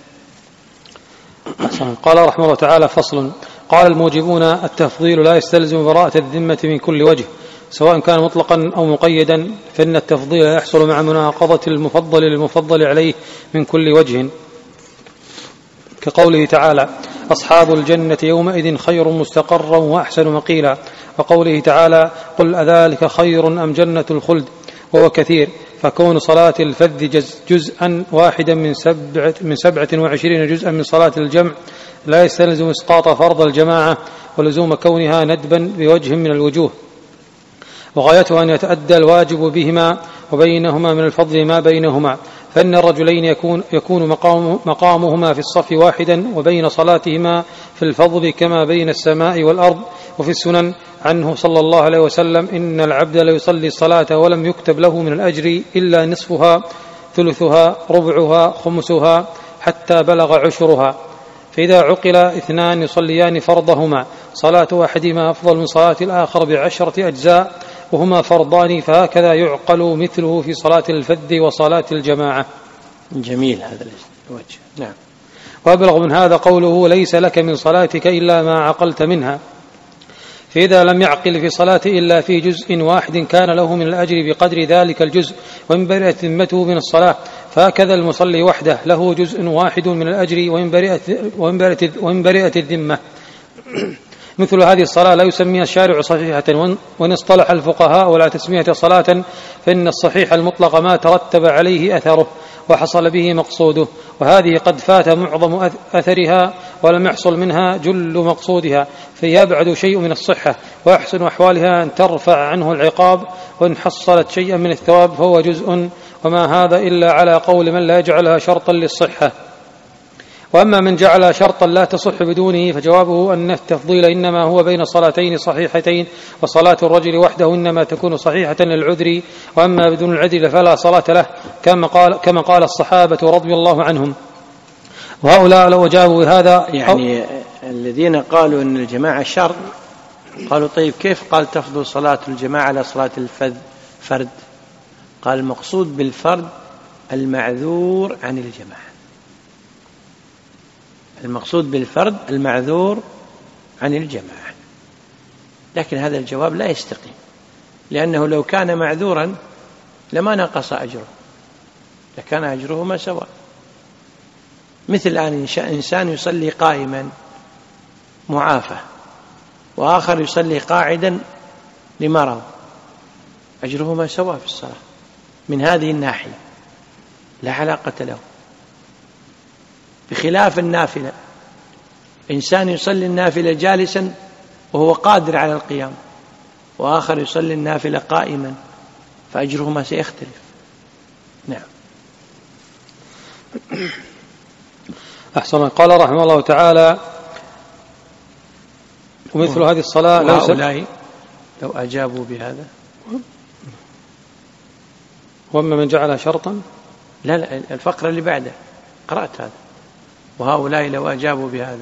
B: قال رحمه الله تعالى: فصل. قال: الموجبون التفضيل لا يستلزم براءة الذمة من كل وجه، سواء كان مطلقا أو مقيدا، فإن التفضيل يحصل مع مناقضة المفضل للمفضل عليه من كل وجه، كقوله تعالى: أصحاب الجنة يومئذ خير مستقرا وأحسن مقيلا، وقوله تعالى: قل أذلك خير أم جنة الخلد، وهو كثير. فكون صلاة الفذ جزءا واحدا من 27 جزءا من صلاة الجمع لا يستلزم إسقاط فرض الجماعة ولزوم كونها ندبا بوجه من الوجوه، وغايتها أن يتأدى الواجب بهما وبينهما من الفضل ما بينهما، فإن الرجلين يكون مقامهما في الصف واحدا، وبين صلاتهما في الفضل كما بين السماء والأرض. وفي السنن عنه صلى الله عليه وسلم: إن العبد ليصلي الصلاة ولم يكتب له من الأجر إلا نصفها، ثلثها، ربعها، خمسها، حتى بلغ عشرها. فإذا عقل 2 يصليان فرضهما، صلاة أحدهما أفضل من صلاة الآخر ب10 أجزاء، وهما فرضان، فهكذا يعقل مثله في صلاة الفذ وصلاة الجماعة.
A: جميل هذا الوجه. نعم.
B: وأبلغ من هذا قوله: ليس لك من صلاتك إلا ما عقلت منها. فإذا لم يعقل في صلاته إلا في جزء واحد كان له من الأجر بقدر ذلك الجزء، وإن برئت ذمته من الصلاة. فهكذا المصلي وحده له جزء واحد من الأجر وإن برئت الذمة. مثل هذه الصلاة لا يسميها الشارع صحيحة، وإن اصطلح الفقهاء ولا تسمية صلاة، فإن الصحيح المطلق ما ترتب عليه أثره، وحصل به مقصوده، وهذه قد فات معظم أثرها ولم يحصل منها جل مقصودها، فيبعد شيء من الصحة، وأحسن أحوالها أن ترفع عنه العقاب، وإن حصلت شيئا من الثواب فهو جزء، وما هذا إلا على قول من لا يجعلها شرطا للصحة. وأما من جعل شرطا لا تصح بدونه فجوابه أن التفضيل إنما هو بين صلاتين صحيحتين، وصلاة الرجل وحده إنما تكون صحيحة للعذر، وأما بدون العذر فلا صلاة له، كما قال الصحابة رضي الله عنهم. وهؤلاء لو أجابوا بهذا
A: يعني الذين قالوا أن الجماعة شرط قالوا طيب كيف قال تفضل صلاة الجماعة على صلاة الفرد؟ قال المقصود بالفرد المعذور عن الجماعة، المقصود بالفرد المعذور عن الجماعة. لكن هذا الجواب لا يستقيم، لأنه لو كان معذورا لما نقص أجره، لكان أجرهما سواء. مثل الآن إنسان يصلي قائما معافى، وآخر يصلي قاعدا لمرض، أجرهما سواء في الصلاة من هذه الناحية، لا علاقة له. بخلاف النافلة، إنسان يصلي النافلة جالسا وهو قادر على القيام، وآخر يصلي النافلة قائما، فأجرهما سيختلف. نعم.
B: أحسن. قال رحمه الله تعالى: ومثل هذه الصلاة
A: لو أجابوا بهذا.
B: وأما من جعلها شرطا،
A: لا الفقرة اللي بعده قرأت هذا، وهؤلاء لو أجابوا بهذا.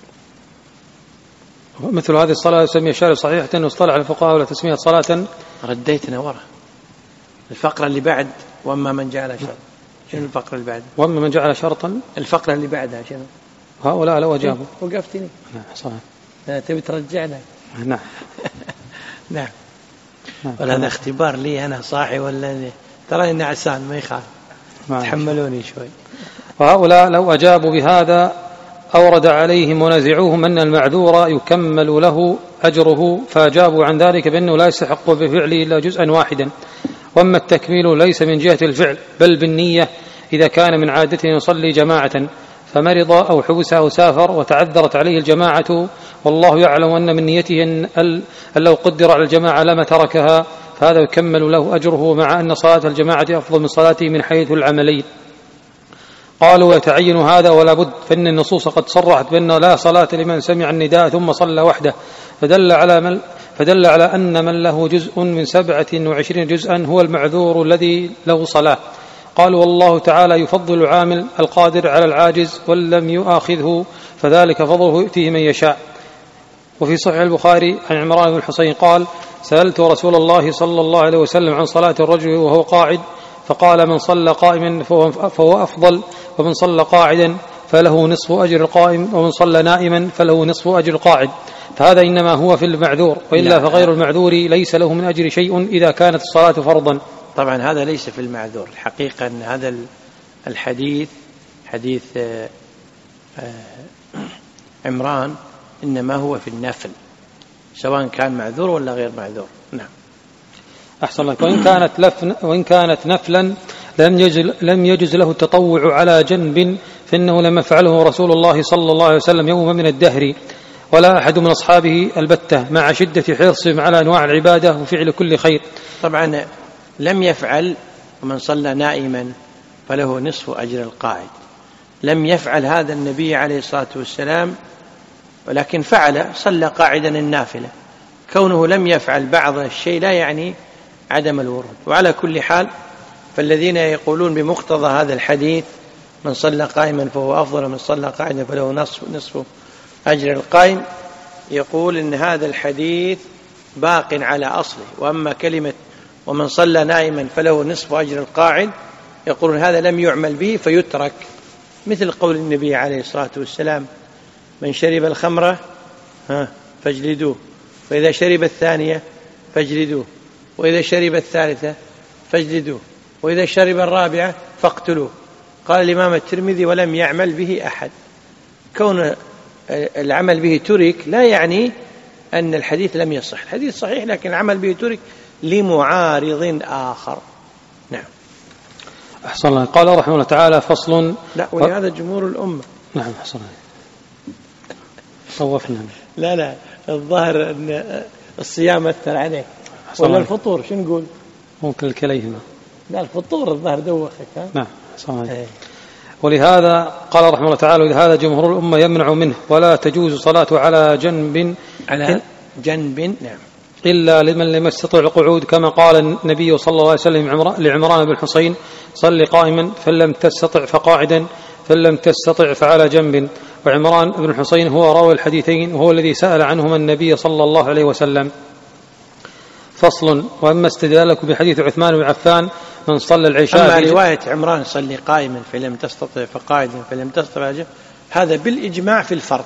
B: مثل هذه الصلاة يسمي الشارع صحيحة، واصطلح الفقهاء ولا تسمية صلاة.
A: رديتنا وراء الفقرة اللي بعد وأما من جعل شرطا. شنو الفقرة اللي بعد؟
B: وأما من جعل شرطا،
A: الفقرة اللي بعدها شنو؟
B: هؤلاء لو أجابوا.
A: وقفتني.
B: نعم صحيح.
A: تبي ترجعنا.
B: نعم.
A: نعم. ولا هذا اختبار لي أنا صاحي ولا ترى إني عسان، ما يخاف، تحملوني شوي.
B: وهؤلاء لو أجابوا بهذا أورد عليهم ونزعوهم أن المعذور يكمل له أجره، فأجابوا عن ذلك بأنه لا يستحق بفعله إلا جزءا واحدا. وأما التكميل ليس من جهة الفعل بل بالنية، إذا كان من عادته يصلي جماعة فمرض أو حبس أو سافر وتعذرت عليه الجماعة، والله يعلم أن من نيته أن لو قدر على الجماعة لما تركها، فهذا يكمل له أجره، مع أن صلاة الجماعة أفضل من صلاته من حيث العملين. قالوا: ويتعين هذا ولا بد، فإن النصوص قد صرحت بأن لا صلاة لمن سمع النداء ثم صلى وحده، فدل على أن من له جزء من 27 جزءا هو المعذور الذي له صلاة. قالوا: والله تعالى يفضل العامل القادر على العاجز ولم يؤاخذه، فذلك فضله يؤتيه من يشاء. وفي صحيح البخاري عن عمران بن الحصين قال: سألت رسول الله صلى الله عليه وسلم عن صلاة الرجل وهو قاعد، فقال: من صلى قائما فهو أفضل، ومن صلى قاعدا فله نصف أجر القائم، ومن صلى نائما فله نصف أجر القاعد. فهذا إنما هو في المعذور، وإلا فغير المعذور ليس له من أجر شيء إذا كانت الصلاة فرضا.
A: طبعا هذا ليس في المعذور. الحقيقة أن هذا الحديث حديث عمران إنما هو في النفل، سواء كان معذور ولا غير معذور. نعم.
B: أحسن لك. وإن كانت نفلا لم يجز له التطوع على جنب، فإنه لم يفعله رسول الله صلى الله عليه وسلم يوم من الدهر، ولا أحد من أصحابه البتة، مع شدة حرصهم على أنواع العبادة وفعل كل خير.
A: طبعا لم يفعل ومن صلى نائما فله نصف أجر القاعد، لم يفعل هذا النبي عليه الصلاة والسلام، ولكن فعل صلى قاعدا النافلة. كونه لم يفعل بعض الشيء لا يعني عدم الورود. وعلى كل حال فالذين يقولون بمقتضى هذا الحديث من صلى قائما فهو أفضل ومن صلى قاعدا فله نصف أجر القائم، يقول إن هذا الحديث باق على أصله. وأما كلمة ومن صلى نائما فله نصف أجر القاعد، يقولون هذا لم يعمل به فيترك، مثل قول النبي عليه الصلاة والسلام: من شرب الخمرة فاجلدوه، وإذا شرب الثانية فاجلدوه، وإذا شرب الثالثة فاجلدوه، وإذا شرب الرابعة فاقتلوه. قال الإمام الترمذي: ولم يعمل به أحد. كون العمل به ترك لا يعني أن الحديث لم يصح، الحديث صحيح لكن العمل به ترك لمعارض آخر. نعم.
B: أحسن الله. قال رحمه الله تعالى فصل.
A: لا ولهذا جمهور الأمة.
B: نعم أحسن الله. طوفنا.
A: لا الظاهر أن الصيام أثر عليك ولا الفطور شو نقول؟
B: ممكن الكليهما.
A: لا الفطور الظاهر دوخك.
B: نعم أحسن الله. ولهذا قال رحمه الله تعالى ولهذا جمهور الأمة يمنع منه ولا تجوز صلاته على جنب
A: نعم
B: إلا لمن لم يستطع القعود كما قال النبي صلى الله عليه وسلم لعمران بن حسين صل قائما فلم تستطع فقاعدا فلم تستطع فعلى جنب. وعمران بن حسين هو راوي الحديثين وهو الذي سأل عنهما النبي صلى الله عليه وسلم. فصل. وأما استدلالك بحديث عثمان بن عفان من صلى العشاء.
A: أما رواية عمران صلي قائما فلم تستطع فقاعدا فلم تستطع فعلى جنب هذا بالإجماع في الفرض.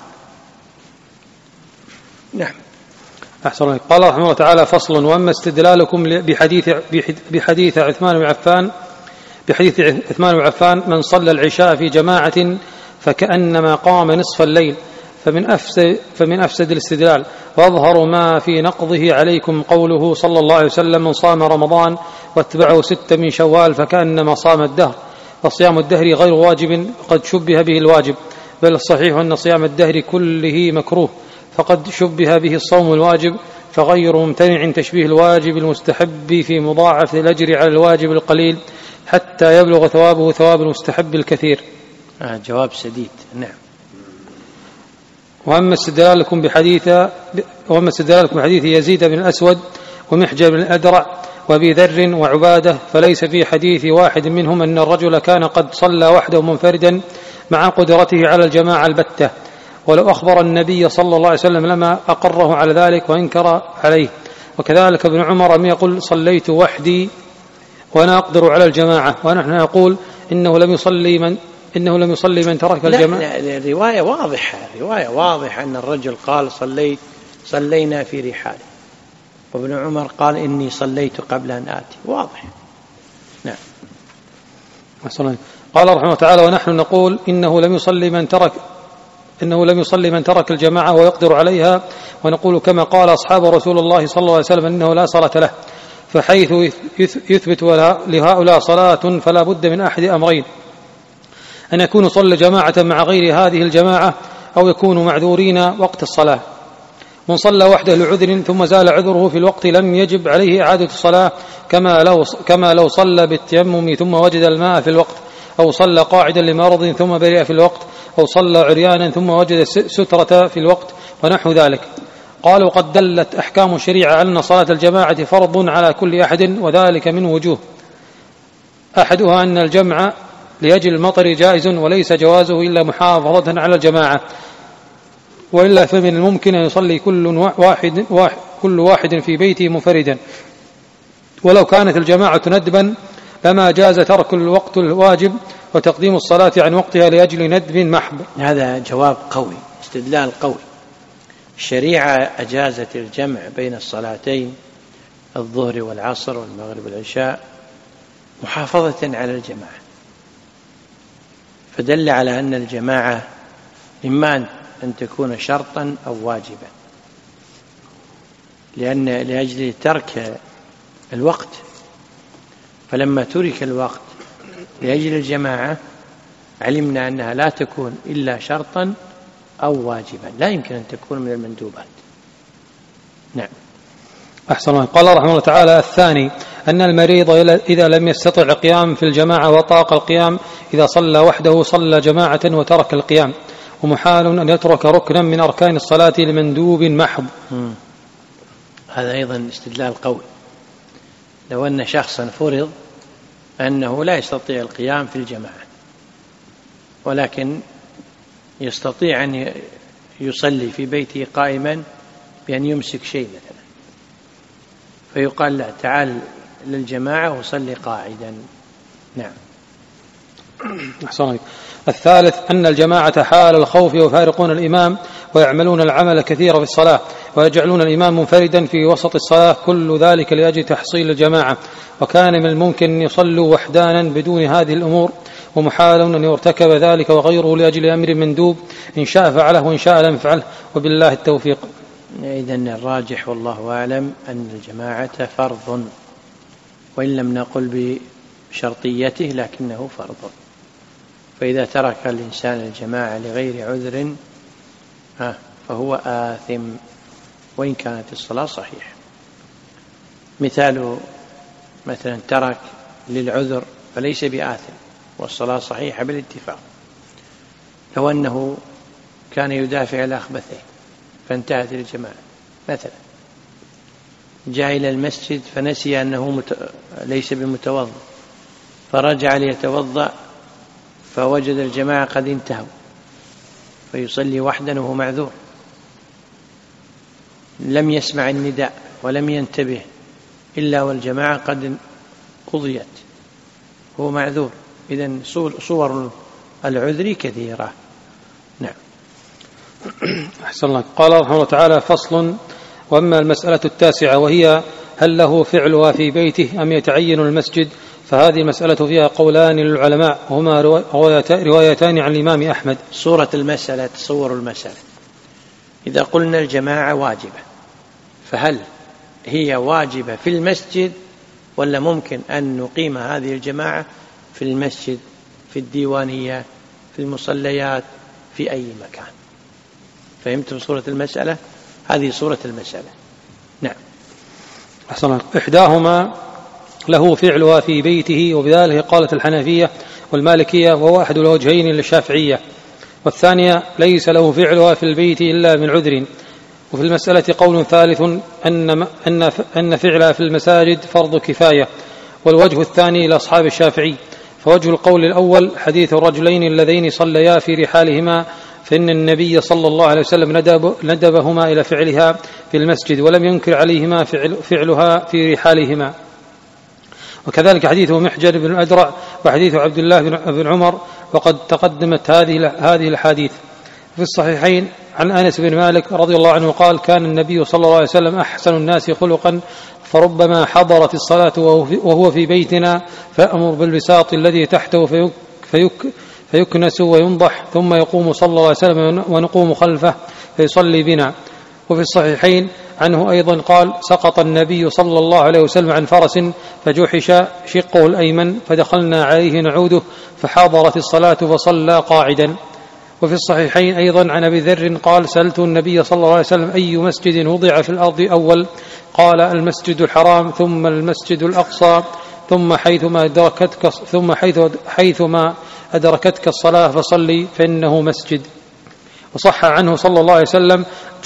A: نعم
B: أحسن الله. قال رحمه الله تعالى فصل. وأما استدلالكم بحديث عثمان بن عفان من صلى العشاء في جماعة فكأنما قام نصف الليل فمن أفسد الاستدلال وأظهر ما في نقضه عليكم قوله صلى الله عليه وسلم من صام رمضان واتبعه 6 من شوال فكأنما صام الدهر. فصيام الدهر غير واجب قد شبه به الواجب بل الصحيح أن صيام الدهر كله مكروه فقد شبه به الصوم الواجب فغير ممتنع تشبيه الواجب المستحب في مضاعف الأجر على الواجب القليل حتى يبلغ ثوابه ثواب المستحب الكثير.
A: جواب سديد. نعم.
B: وأما استدلالكم بحديث يزيد بن الأسود ومحجر بن الأدرع وأبي ذر وعبادة فليس في حديث واحد منهم أن الرجل كان قد صلى وحده منفردا مع قدرته على الجماعة البتة ولو أخبر النبي صلى الله عليه وسلم لما أقره على ذلك وإنكر عليه. وكذلك ابن عمر لم يقل صليت وحدي وأنا أقدر على الجماعة ونحن نقول إنه لم يصلي من ترك الجماعة.
A: لا الرواية واضحة أن الرجل قال صلينا في رحاله وابن عمر قال إني صليت قبل أن آتي. واضح. نعم.
B: قال رحمه الله تعالى ونحن نقول إنه لم يصلي من ترك الجماعة ويقدر عليها ونقول كما قال أصحاب رسول الله صلى الله عليه وسلم إنه لا صلاة له. فحيث يثبت لهؤلاء صلاة فلا بد من أحد أمرين أن يكونوا صلى جماعة مع غير هذه الجماعة أو يكونوا معذورين وقت الصلاة. من صلى وحده لعذر ثم زال عذره في الوقت لم يجب عليه إعادة الصلاة كما لو صلى بالتيمم ثم وجد الماء في الوقت أو صلى قاعدا لمرض ثم برئ في الوقت أو صلى عريانا ثم وجد سترة في الوقت ونحو ذلك. قالوا قد دلت أحكام الشريعة على أن صلاة الجماعة فرض على كل أحد وذلك من وجوه أحدها أن الجمع لأجل المطر جائز وليس جوازه إلا محافظة على الجماعة وإلا فمن الممكن أن يصلي كل واحد في بيته منفردا ولو كانت الجماعة ندبا لما جاز ترك الوقت الواجب وتقديم الصلاة عن وقتها لأجل ندب محض.
A: هذا جواب قوي استدلال قوي. الشريعة أجازت الجمع بين الصلاتين الظهر والعصر والمغرب والعشاء محافظة على الجماعة فدل على أن الجماعة إما أن تكون شرطا أو واجبا لأجل ترك الوقت فلما ترك الوقت لأجل الجماعة علمنا أنها لا تكون إلا شرطا أو واجبا لا يمكن أن تكون من المندوبات. نعم.
B: أحسن الله. قال رحمه الله تعالى الثاني أن المريض إذا لم يستطع القيام في الجماعة وطاق القيام إذا صلى وحده صلى جماعة وترك القيام ومحال أن يترك ركنا من أركان الصلاة لمندوب محض.
A: هذا أيضا استدلال قوي. لو أن شخصا فرض أنه لا يستطيع القيام في الجماعة ولكن يستطيع أن يصلي في بيته قائما بأن يمسك شيء مثلا فيقال له تعال للجماعة وصلي قاعدا. نعم.
B: أحسن. الثالث أن الجماعة حال الخوف يفارقون الإمام ويعملون العمل كثيرا في الصلاة ويجعلون الإمام منفردا في وسط الصلاة كل ذلك لأجل تحصيل الجماعة وكان من الممكن أن يصلوا وحدانا بدون هذه الأمور ومحال أن يرتكب ذلك وغيره لأجل أمر مندوب إن شاء فعله وإن شاء لم يفعله وبالله التوفيق.
A: إذن الراجح والله أعلم أن الجماعة فرض وإن لم نقل شرطيته لكنه فرض. فإذا ترك الإنسان الجماعة لغير عذر فهو آثم وإن كانت الصلاة صحيحة. مثلا ترك للعذر فليس بآثم والصلاة صحيحة بالاتفاق. لو أنه كان يدافع الأخبثين فانتهت الجماعة، مثلا جاء إلى المسجد فنسي أنه ليس بمتوضئ فرجع ليتوضأ فوجد الجماعة قد انتهوا فيصلي وحده وهو معذور، لم يسمع النداء ولم ينتبه إلا والجماعة قد قضيت، هو معذور. إذن صور العذر كثيرة. نعم.
B: أحسن الله. قال رحمه الله تعالى: فصل. وأما المسألة 9 وهي هل له فعلها في بيته أم يتعين المسجد، فهذه المسألة فيها قولان للعلماء وهما روايتان عن الإمام أحمد.
A: صورة المسألة، تصور المسألة. إذا قلنا الجماعة واجبة فهل هي واجبة في المسجد ولا ممكن أن نقيم هذه الجماعة في المسجد، في الديوانية، في المصليات، في أي مكان؟ فهمتم صورة المسألة؟ هذه صورة المسألة. نعم.
B: أحسن. إحداهما له فعلها في بيته وبذلك قالت الحنفية والمالكية وهو أحد الوجهين للشافعية، والثانية ليس له فعلها في البيت إلا من عذر. وفي المسألة قول ثالث أن فعلها في المساجد فرض كفاية، والوجه الثاني لأصحاب الشافعي. فوجه القول الأول حديث الرجلين اللذين صليا في رحالهما، فإن النبي صلى الله عليه وسلم ندبهما إلى فعلها في المسجد ولم ينكر عليهما فعلها في رحالهما. وكذلك حديث محجر بن الأدرع وحديث عبد الله بن عمر، وقد تقدمت هذه الحديث في الصحيحين عن أنس بن مالك رضي الله عنه قال: كان النبي صلى الله عليه وسلم أحسن الناس خلقا، فربما حضرت الصلاة وهو في بيتنا فأمر بالبساط الذي تحته فيكنس وينضح، ثم يقوم صلى الله عليه وسلم ونقوم خلفه فيصلي بنا. وفي الصحيحين عنه أيضا قال: سقط النبي صلى الله عليه وسلم عن فرس فجحش شقه الأيمن فدخلنا عليه نعوده فحاضرت الصلاة فصلى قاعدا. وفي الصحيحين أيضا عن أبي ذر قال: سألت النبي صلى الله عليه وسلم أي مسجد وضع في الأرض أول؟ قال: المسجد الحرام، ثم المسجد الأقصى، ثم حيثما أدركتك الصلاة فصلي فإنه مسجد. وصح عنه صلى الله عليه وسلم: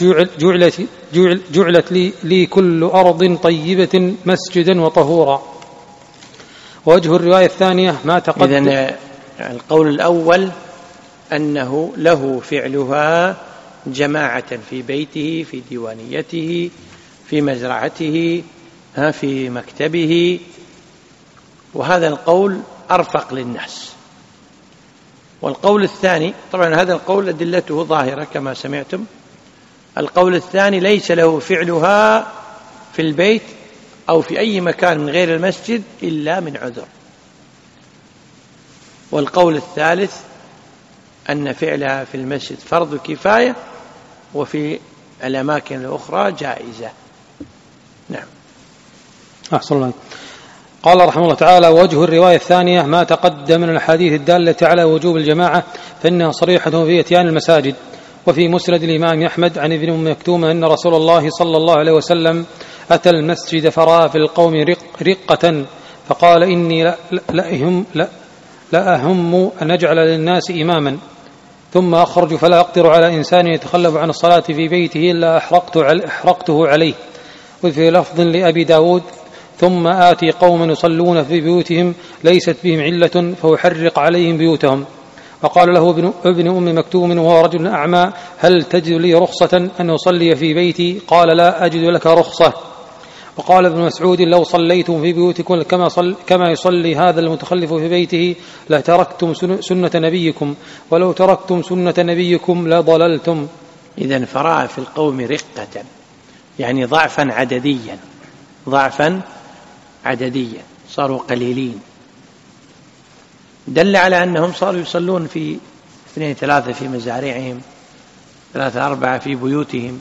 B: جعلت لي كل أرض طيبة مسجدا وطهورا. ووجه الرواية الثانية ما تقدم.
A: إذن القول الأول أنه له فعلها جماعة في بيته، في ديوانيته، في مزرعته، في مكتبه، وهذا القول أرفق للناس. والقول الثاني، طبعا هذا القول أدلته ظاهرة كما سمعتم. القول الثاني ليس له فعلها في البيت أو في أي مكان من غير المسجد إلا من عذر. والقول الثالث أن فعلها في المسجد فرض كفاية وفي الأماكن الأخرى جائزة. نعم.
B: أحسن الله. قال رحمه الله تعالى: وجه الرواية الثانية ما تقدم من الحديث الدالة على وجوب الجماعة فإنها صريحة في إتيان المساجد. وفي مسند الإمام أحمد عن ابن أم مكتوم أن رسول الله صلى الله عليه وسلم أتى المسجد فرأى في القوم رقة فقال: إني لا أهم أن أجعل للناس إماما، ثم أخرج فلا أقدر على إنسان يتخلف عن الصلاة في بيته إلا أحرقته عليه. وفي لفظ لأبي داود: ثم آتي قوما يصلون في بيوتهم ليست بهم علة فأحرق عليهم بيوتهم. وقال له ابن أم مكتوم وهو رجل أعمى: هل تجد لي رخصة أن أصلي في بيتي؟ قال: لا أجد لك رخصة. وقال ابن مسعود: لو صليتم في بيوتكم كما يصلي هذا المتخلف في بيته لتركتم سنة نبيكم، ولو تركتم سنة نبيكم لضللتم.
A: إذن فرأى في القوم رقة يعني ضعفا عدديا، صاروا قليلين، دل على أنهم صاروا يصلون في 2-3 في مزارعهم، 3-4 في بيوتهم.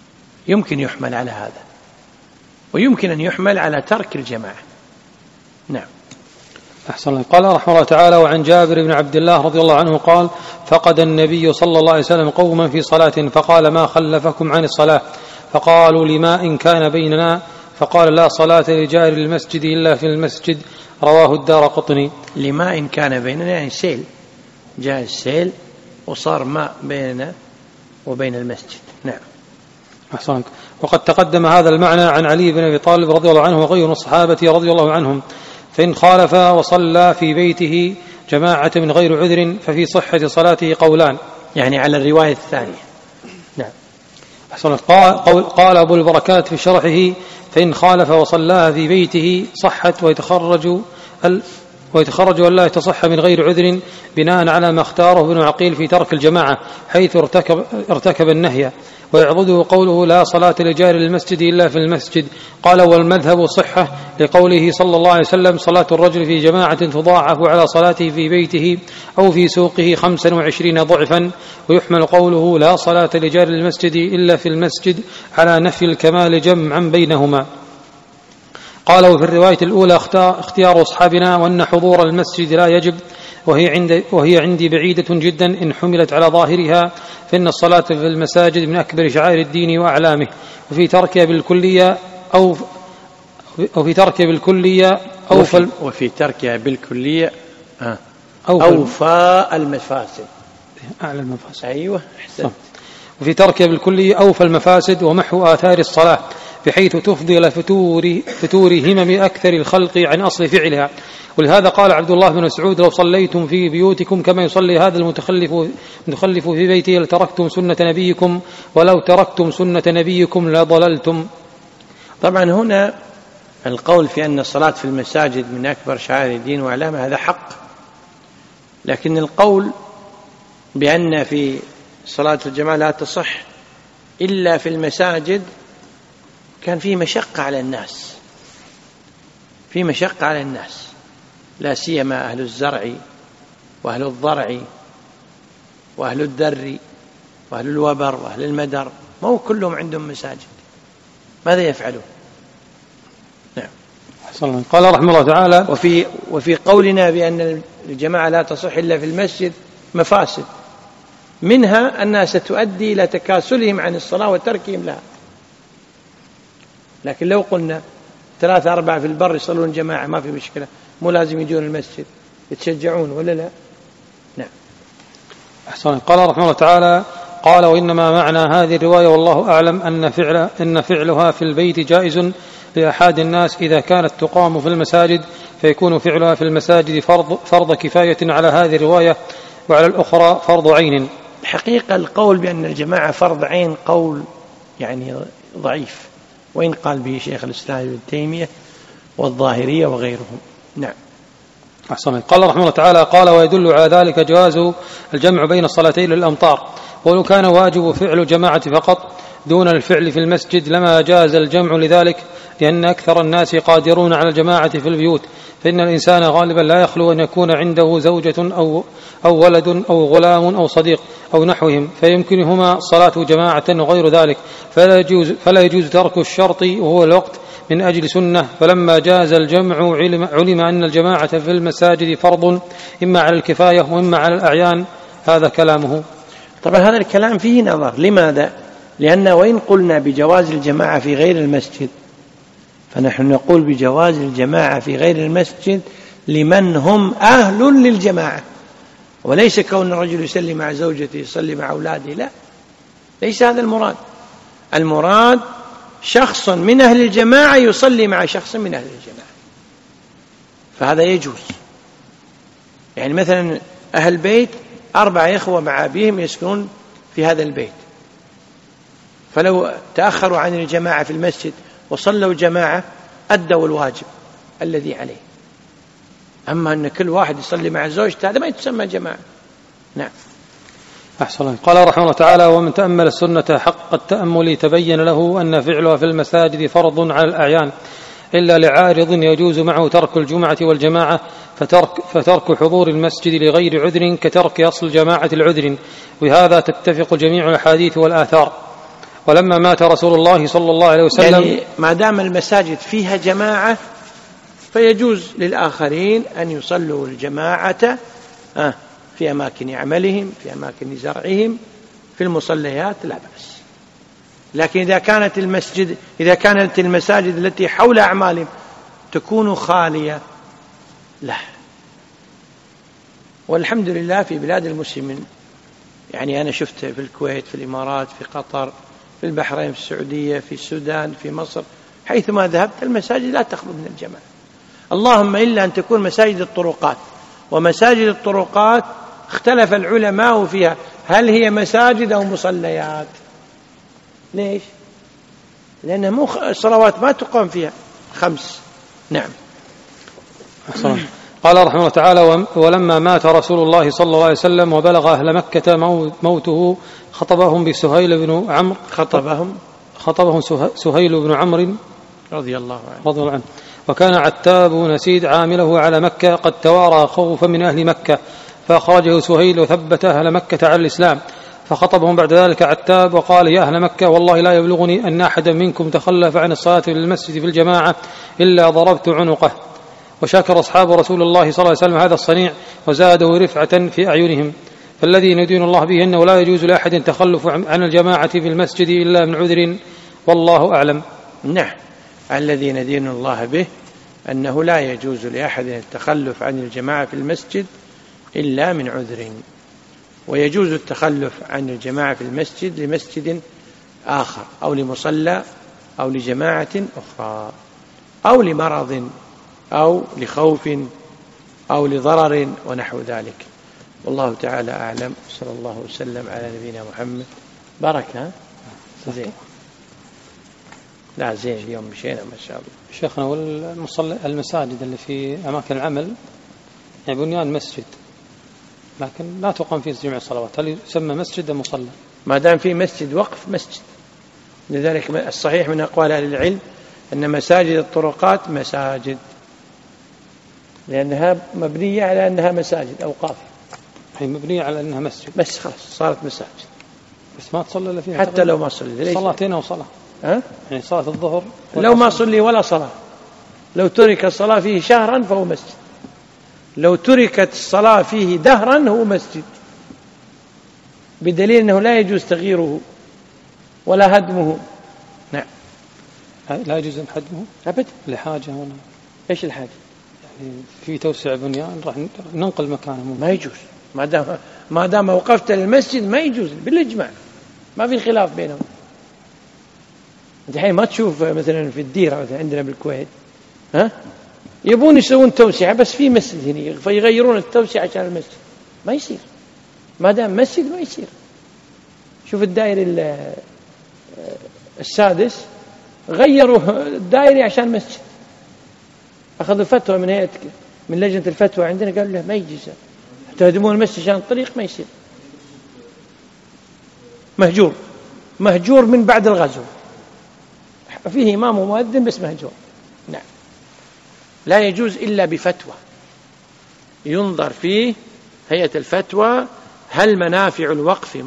A: يمكن يحمل على هذا، ويمكن أن يحمل على ترك الجماعة. نعم.
B: أحسن الله. قال رحمه الله تعالى: وعن جابر بن عبد الله رضي الله عنه قال: فقد النبي صلى الله عليه وسلم قوما في صلاة فقال: ما خلفكم عن الصلاة؟ فقالوا: لماء كان بيننا. فقال: لا صلاة لجار المسجد إلا في المسجد. رواه الدارقطني.
A: لماء كان بيننا يعني سيل، جاء السيل وصار ماء بيننا وبين المسجد. نعم.
B: أحسنك. وقد تقدم هذا المعنى عن علي بن أبي طالب رضي الله عنه وغيره من الصحابة رضي الله عنهم: فإن خالف وصلى في بيته جماعة من غير عذر ففي صحة صلاته قولان،
A: يعني على الرواية الثانية. نعم.
B: أحسنك. قال أبو البركات في شرحه: فإن خالف وصلى في بيته صحت ويتخرج أن لا يتصح من غير عذر، بناء على ما اختاره ابن عقيل في ترك الجماعة حيث ارتكب النهي، ويعضده قوله: لا صلاة لجار المسجد إلا في المسجد. قال: والمذهب صحة لقوله صلى الله عليه وسلم: صلاة الرجل في جماعة تضاعف على صلاته في بيته أو في سوقه 25 ضعفا. ويحمل قوله: لا صلاة لجار المسجد إلا في المسجد على نفي الكمال جمعا بينهما. قال: وفي الرواية الأولى اختيار أصحابنا وأن حضور المسجد لا يجب، وهي عندي بعيدة جدا إن حملت على ظاهرها، فإن الصلاة في المساجد من أكبر شعائر الدين وأعلامه، وفي تركها بالكلية
A: أوفى المفاسد.
B: أعلى المفاسد.
A: أيوة أحسن.
B: وفي تركها بالكلية أوفى المفاسد ومحو آثار الصلاة، بحيث تفضي إلى فتور همم أكثر الخلق عن أصل فعلها. ولهذا قال عبد الله بن مسعود: لو صليتم في بيوتكم كما يصلي هذا المتخلف في بيته لتركتم سنة نبيكم، ولو تركتم سنة نبيكم لضللتم.
A: طبعا هنا القول في أن الصلاة في المساجد من أكبر شعائر الدين وأعلامه هذا حق، لكن القول بأن في صلاة الجماعة لا تصح إلا في المساجد كان فيه مشقة على الناس، لا سيما أهل الزرع وأهل الضرع وأهل الدر وأهل الوبر وأهل المدر، ما هو كلهم عندهم مساجد، ماذا يفعلون؟ نعم.
B: قال رحمه الله تعالى:
A: وفي قولنا بأن الجماعة لا تصح إلا في المسجد مفاسد، منها أنها ستؤدي إلى تكاسلهم عن الصلاة وتركهم لها. لكن لو قلنا 3-4 في البر يصلون جماعة ما في مشكلة، مو لازم يجون المسجد، يتشجعون ولا لا؟ نعم.
B: أحسن. قال رحمه الله تعالى: قال: وإنما معنى هذه الرواية والله أعلم أن فعلها في البيت جائز لأحد الناس إذا كانت تقام في المساجد، فيكون فعلها في المساجد فرض كفاية على هذه الرواية، وعلى الأخرى فرض عين.
A: حقيقة القول بأن الجماعة فرض عين قول يعني ضعيف، وإن قال به شيخ الإسلام ابن تيمية والظاهرية وغيرهم. نعم.
B: أحسن. قال رحمه الله تعالى: قال: ويدل على ذلك جواز الجمع بين الصلاتين للأمطار، ولو كان واجب فعل الجماعة فقط دون الفعل في المسجد لما جاز الجمع لذلك، لأن أكثر الناس قادرون على الجماعة في البيوت، فإن الإنسان غالبا لا يخلو أن يكون عنده زوجة أو ولد أو غلام أو صديق أو نحوهم، فيمكنهما صلاة جماعة وغير ذلك، فلا يجوز ترك الشرط وهو الوقت من أجل سنة. فلما جاز الجمع علم أن الجماعة في المساجد فرض إما على الكفاية وإما على الأعيان. هذا كلامه.
A: طبعا هذا الكلام فيه نظر. لماذا؟ لأن وإن قلنا بجواز الجماعة في غير المسجد، فنحن نقول بجواز الجماعة في غير المسجد لمن هم أهل للجماعة، وليس كون الرجل يصلي مع زوجته يصلي مع أولاده، لا، ليس هذا المراد. المراد شخص من أهل الجماعة يصلي مع شخص من أهل الجماعة، فهذا يجوز. يعني مثلا أهل بيت 4 إخوة مع أبيهم يسكنون في هذا البيت، فلو تأخروا عن الجماعة في المسجد وصلوا جماعة أدوا الواجب الذي عليه. أما أن كل واحد يصلي مع زوجته هذا ما يتسمى جماعة. نعم.
B: أحسن. قال رحمه الله تعالى: ومن تأمل السنة حق التأمل تبين له أن فعلها في المساجد فرض على الأعيان، إلا لعارض يجوز معه ترك الجمعة والجماعة، فترك حضور المسجد لغير عذر كترك أصل جماعة العذر، وهذا تتفق جميع الأحاديث والآثار. ولما مات رسول الله صلى الله عليه وسلم،
A: يعني ما دام المساجد فيها جماعة فيجوز للآخرين أن يصلوا الجماعة في أماكن عملهم، في أماكن زرعهم، في المصليات، لا بأس. لكن إذا كانت المساجد التي حول أعمالهم تكون خالية، لا. والحمد لله في بلاد المسلمين، يعني أنا شفت في الكويت، في الإمارات، في قطر، في البحرين، في السعودية، في السودان، في مصر، حيثما ذهبت المساجد لا تخلو من الجماعة، اللهم إلا أن تكون مساجد الطرقات. ومساجد الطرقات اختلف العلماء فيها هل هي مساجد أو مصليات. ليش؟ لأن الصلوات ما تقام فيها 5. نعم.
B: قال رحمه الله تعالى: ولما مات رسول الله صلى الله عليه وسلم وبلغ أهل مكة موته خطبهم سهيل بن عمرو
A: رضي الله عنه.
B: وكان عتاب نسيد عامله على مكة قد توارى خوفا من أهل مكة، فأخرجه سهيل وثبت أهل مكة على الإسلام. فخطبهم بعد ذلك عتاب وقال: يا أهل مكة، والله لا يبلغني أن أحدا منكم تخلف عن الصلاة للمسجد في الجماعة إلا ضربت عنقه. وشكر أصحاب رسول الله صلى الله عليه وسلم هذا الصنيع وزاده رفعة في أعينهم. فالذي يدين الله به أنه لا يجوز لأحد تخلف عن الجماعة في المسجد إلا من عذر، والله أعلم.
A: نعم، الذي ندين الله به أنه لا يجوز لأحد التخلف عن الجماعة في المسجد إلا من عذر. ويجوز التخلف عن الجماعة في المسجد لمسجد آخر، أو لمصلى، أو لجماعة أخرى، أو لمرض، أو لخوف، أو لضرر ونحو ذلك. والله تعالى أعلم. صلى الله وسلم على نبينا محمد. بركة زين. لا زين، اليوم مشينا ما شاء الله.
B: شيخنا، والمساجد اللي في أماكن العمل يعني بنيان مسجد لكن لا تقام فيه جميع الصلوات، هل يسمى مسجد أم مصلى؟
A: ما دام في مسجد وقف مسجد. لذلك الصحيح من أقوال أهل العلم أن مساجد الطرقات مساجد، لأنها مبنية على أنها مساجد أوقاف.
B: هي مبنية على أنها مسجد،
A: بس خلاص صارت مساجد،
B: بس ما تصلي إلا فيها
A: حتى لو ما صلي
B: صلاتين أو صلاة. يعني صلاة الظهر
A: لو ما صلي ولا صلاة، لو ترك الصلاة فيه شهرا فهو مسجد، لو تركت الصلاة فيه دهرا هو مسجد، بدليل أنه لا يجوز تغييره ولا هدمه. نعم،
B: لا يجوز هدمه
A: أبدا
B: لحاجة ولا
A: إيش الحاجة؟
B: يعني في توسع بنيان راح ننقل مكانه،
A: ما يجوز. ما دام وقفت للمسجد ما يجوز بالإجماع، ما في خلاف بينهم. الحين ما تشوف مثلا في الديرة مثلا عندنا بالكويت يبون يسوون توسعة بس في مسجد هنا، فيغيرون التوسعة عشان المسجد. ما يصير، ما دام مسجد ما يصير. شوف الدائري السادس غيروا الدائري عشان مسجد، أخذوا فتوى من هيئة من لجنة الفتوى عندنا، قالوا له ما يجوز تهدمون المسجد عشان الطريق، ما يصير. مهجور من بعد الغزو، فيه إمام ومؤذن بس مهجور. نعم، لا يجوز إلا بفتوى، ينظر فيه هيئة الفتوى هل منافع الوقف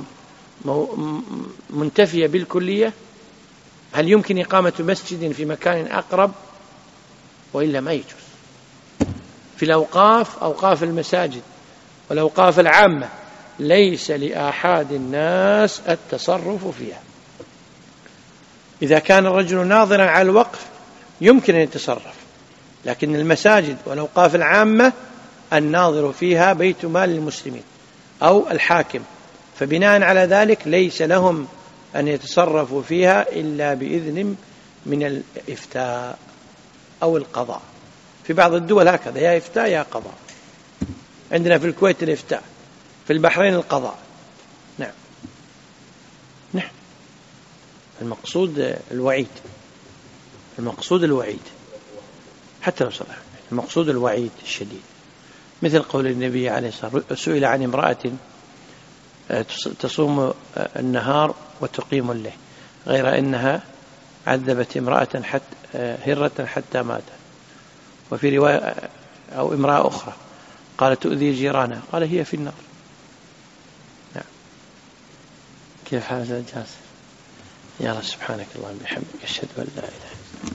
A: منتفية بالكلية، هل يمكن إقامة مسجد في مكان أقرب، وإلا ما يجوز. في الأوقاف، أوقاف المساجد والأوقاف العامة ليس لأحد الناس التصرف فيها. إذا كان الرجل ناظرا على الوقف يمكن أن يتصرف، لكن المساجد والأوقاف العامة الناظر فيها بيت مال المسلمين أو الحاكم، فبناء على ذلك ليس لهم أن يتصرفوا فيها إلا بإذن من الإفتاء أو القضاء. في بعض الدول هكذا، يا إفتاء يا قضاء. عندنا في الكويت الإفتاء، في البحرين القضاء. نعم. المقصود الوعيد حتى لو صلح، المقصود الوعيد الشديد، مثل قول النبي عليه الصلاة والسلام: سئل عن امرأة تصوم النهار وتقيم الليل، غير أنها عذبت امرأة هرة حتى ماتت. وفي رواية أو امرأة أخرى قالت تؤذي جيرانها، قال هي في النار. نعم. كيف حال جاسر؟ يا الله، سبحانك اللهم وبحمدك، أشهد أن لا إله إلا أنت.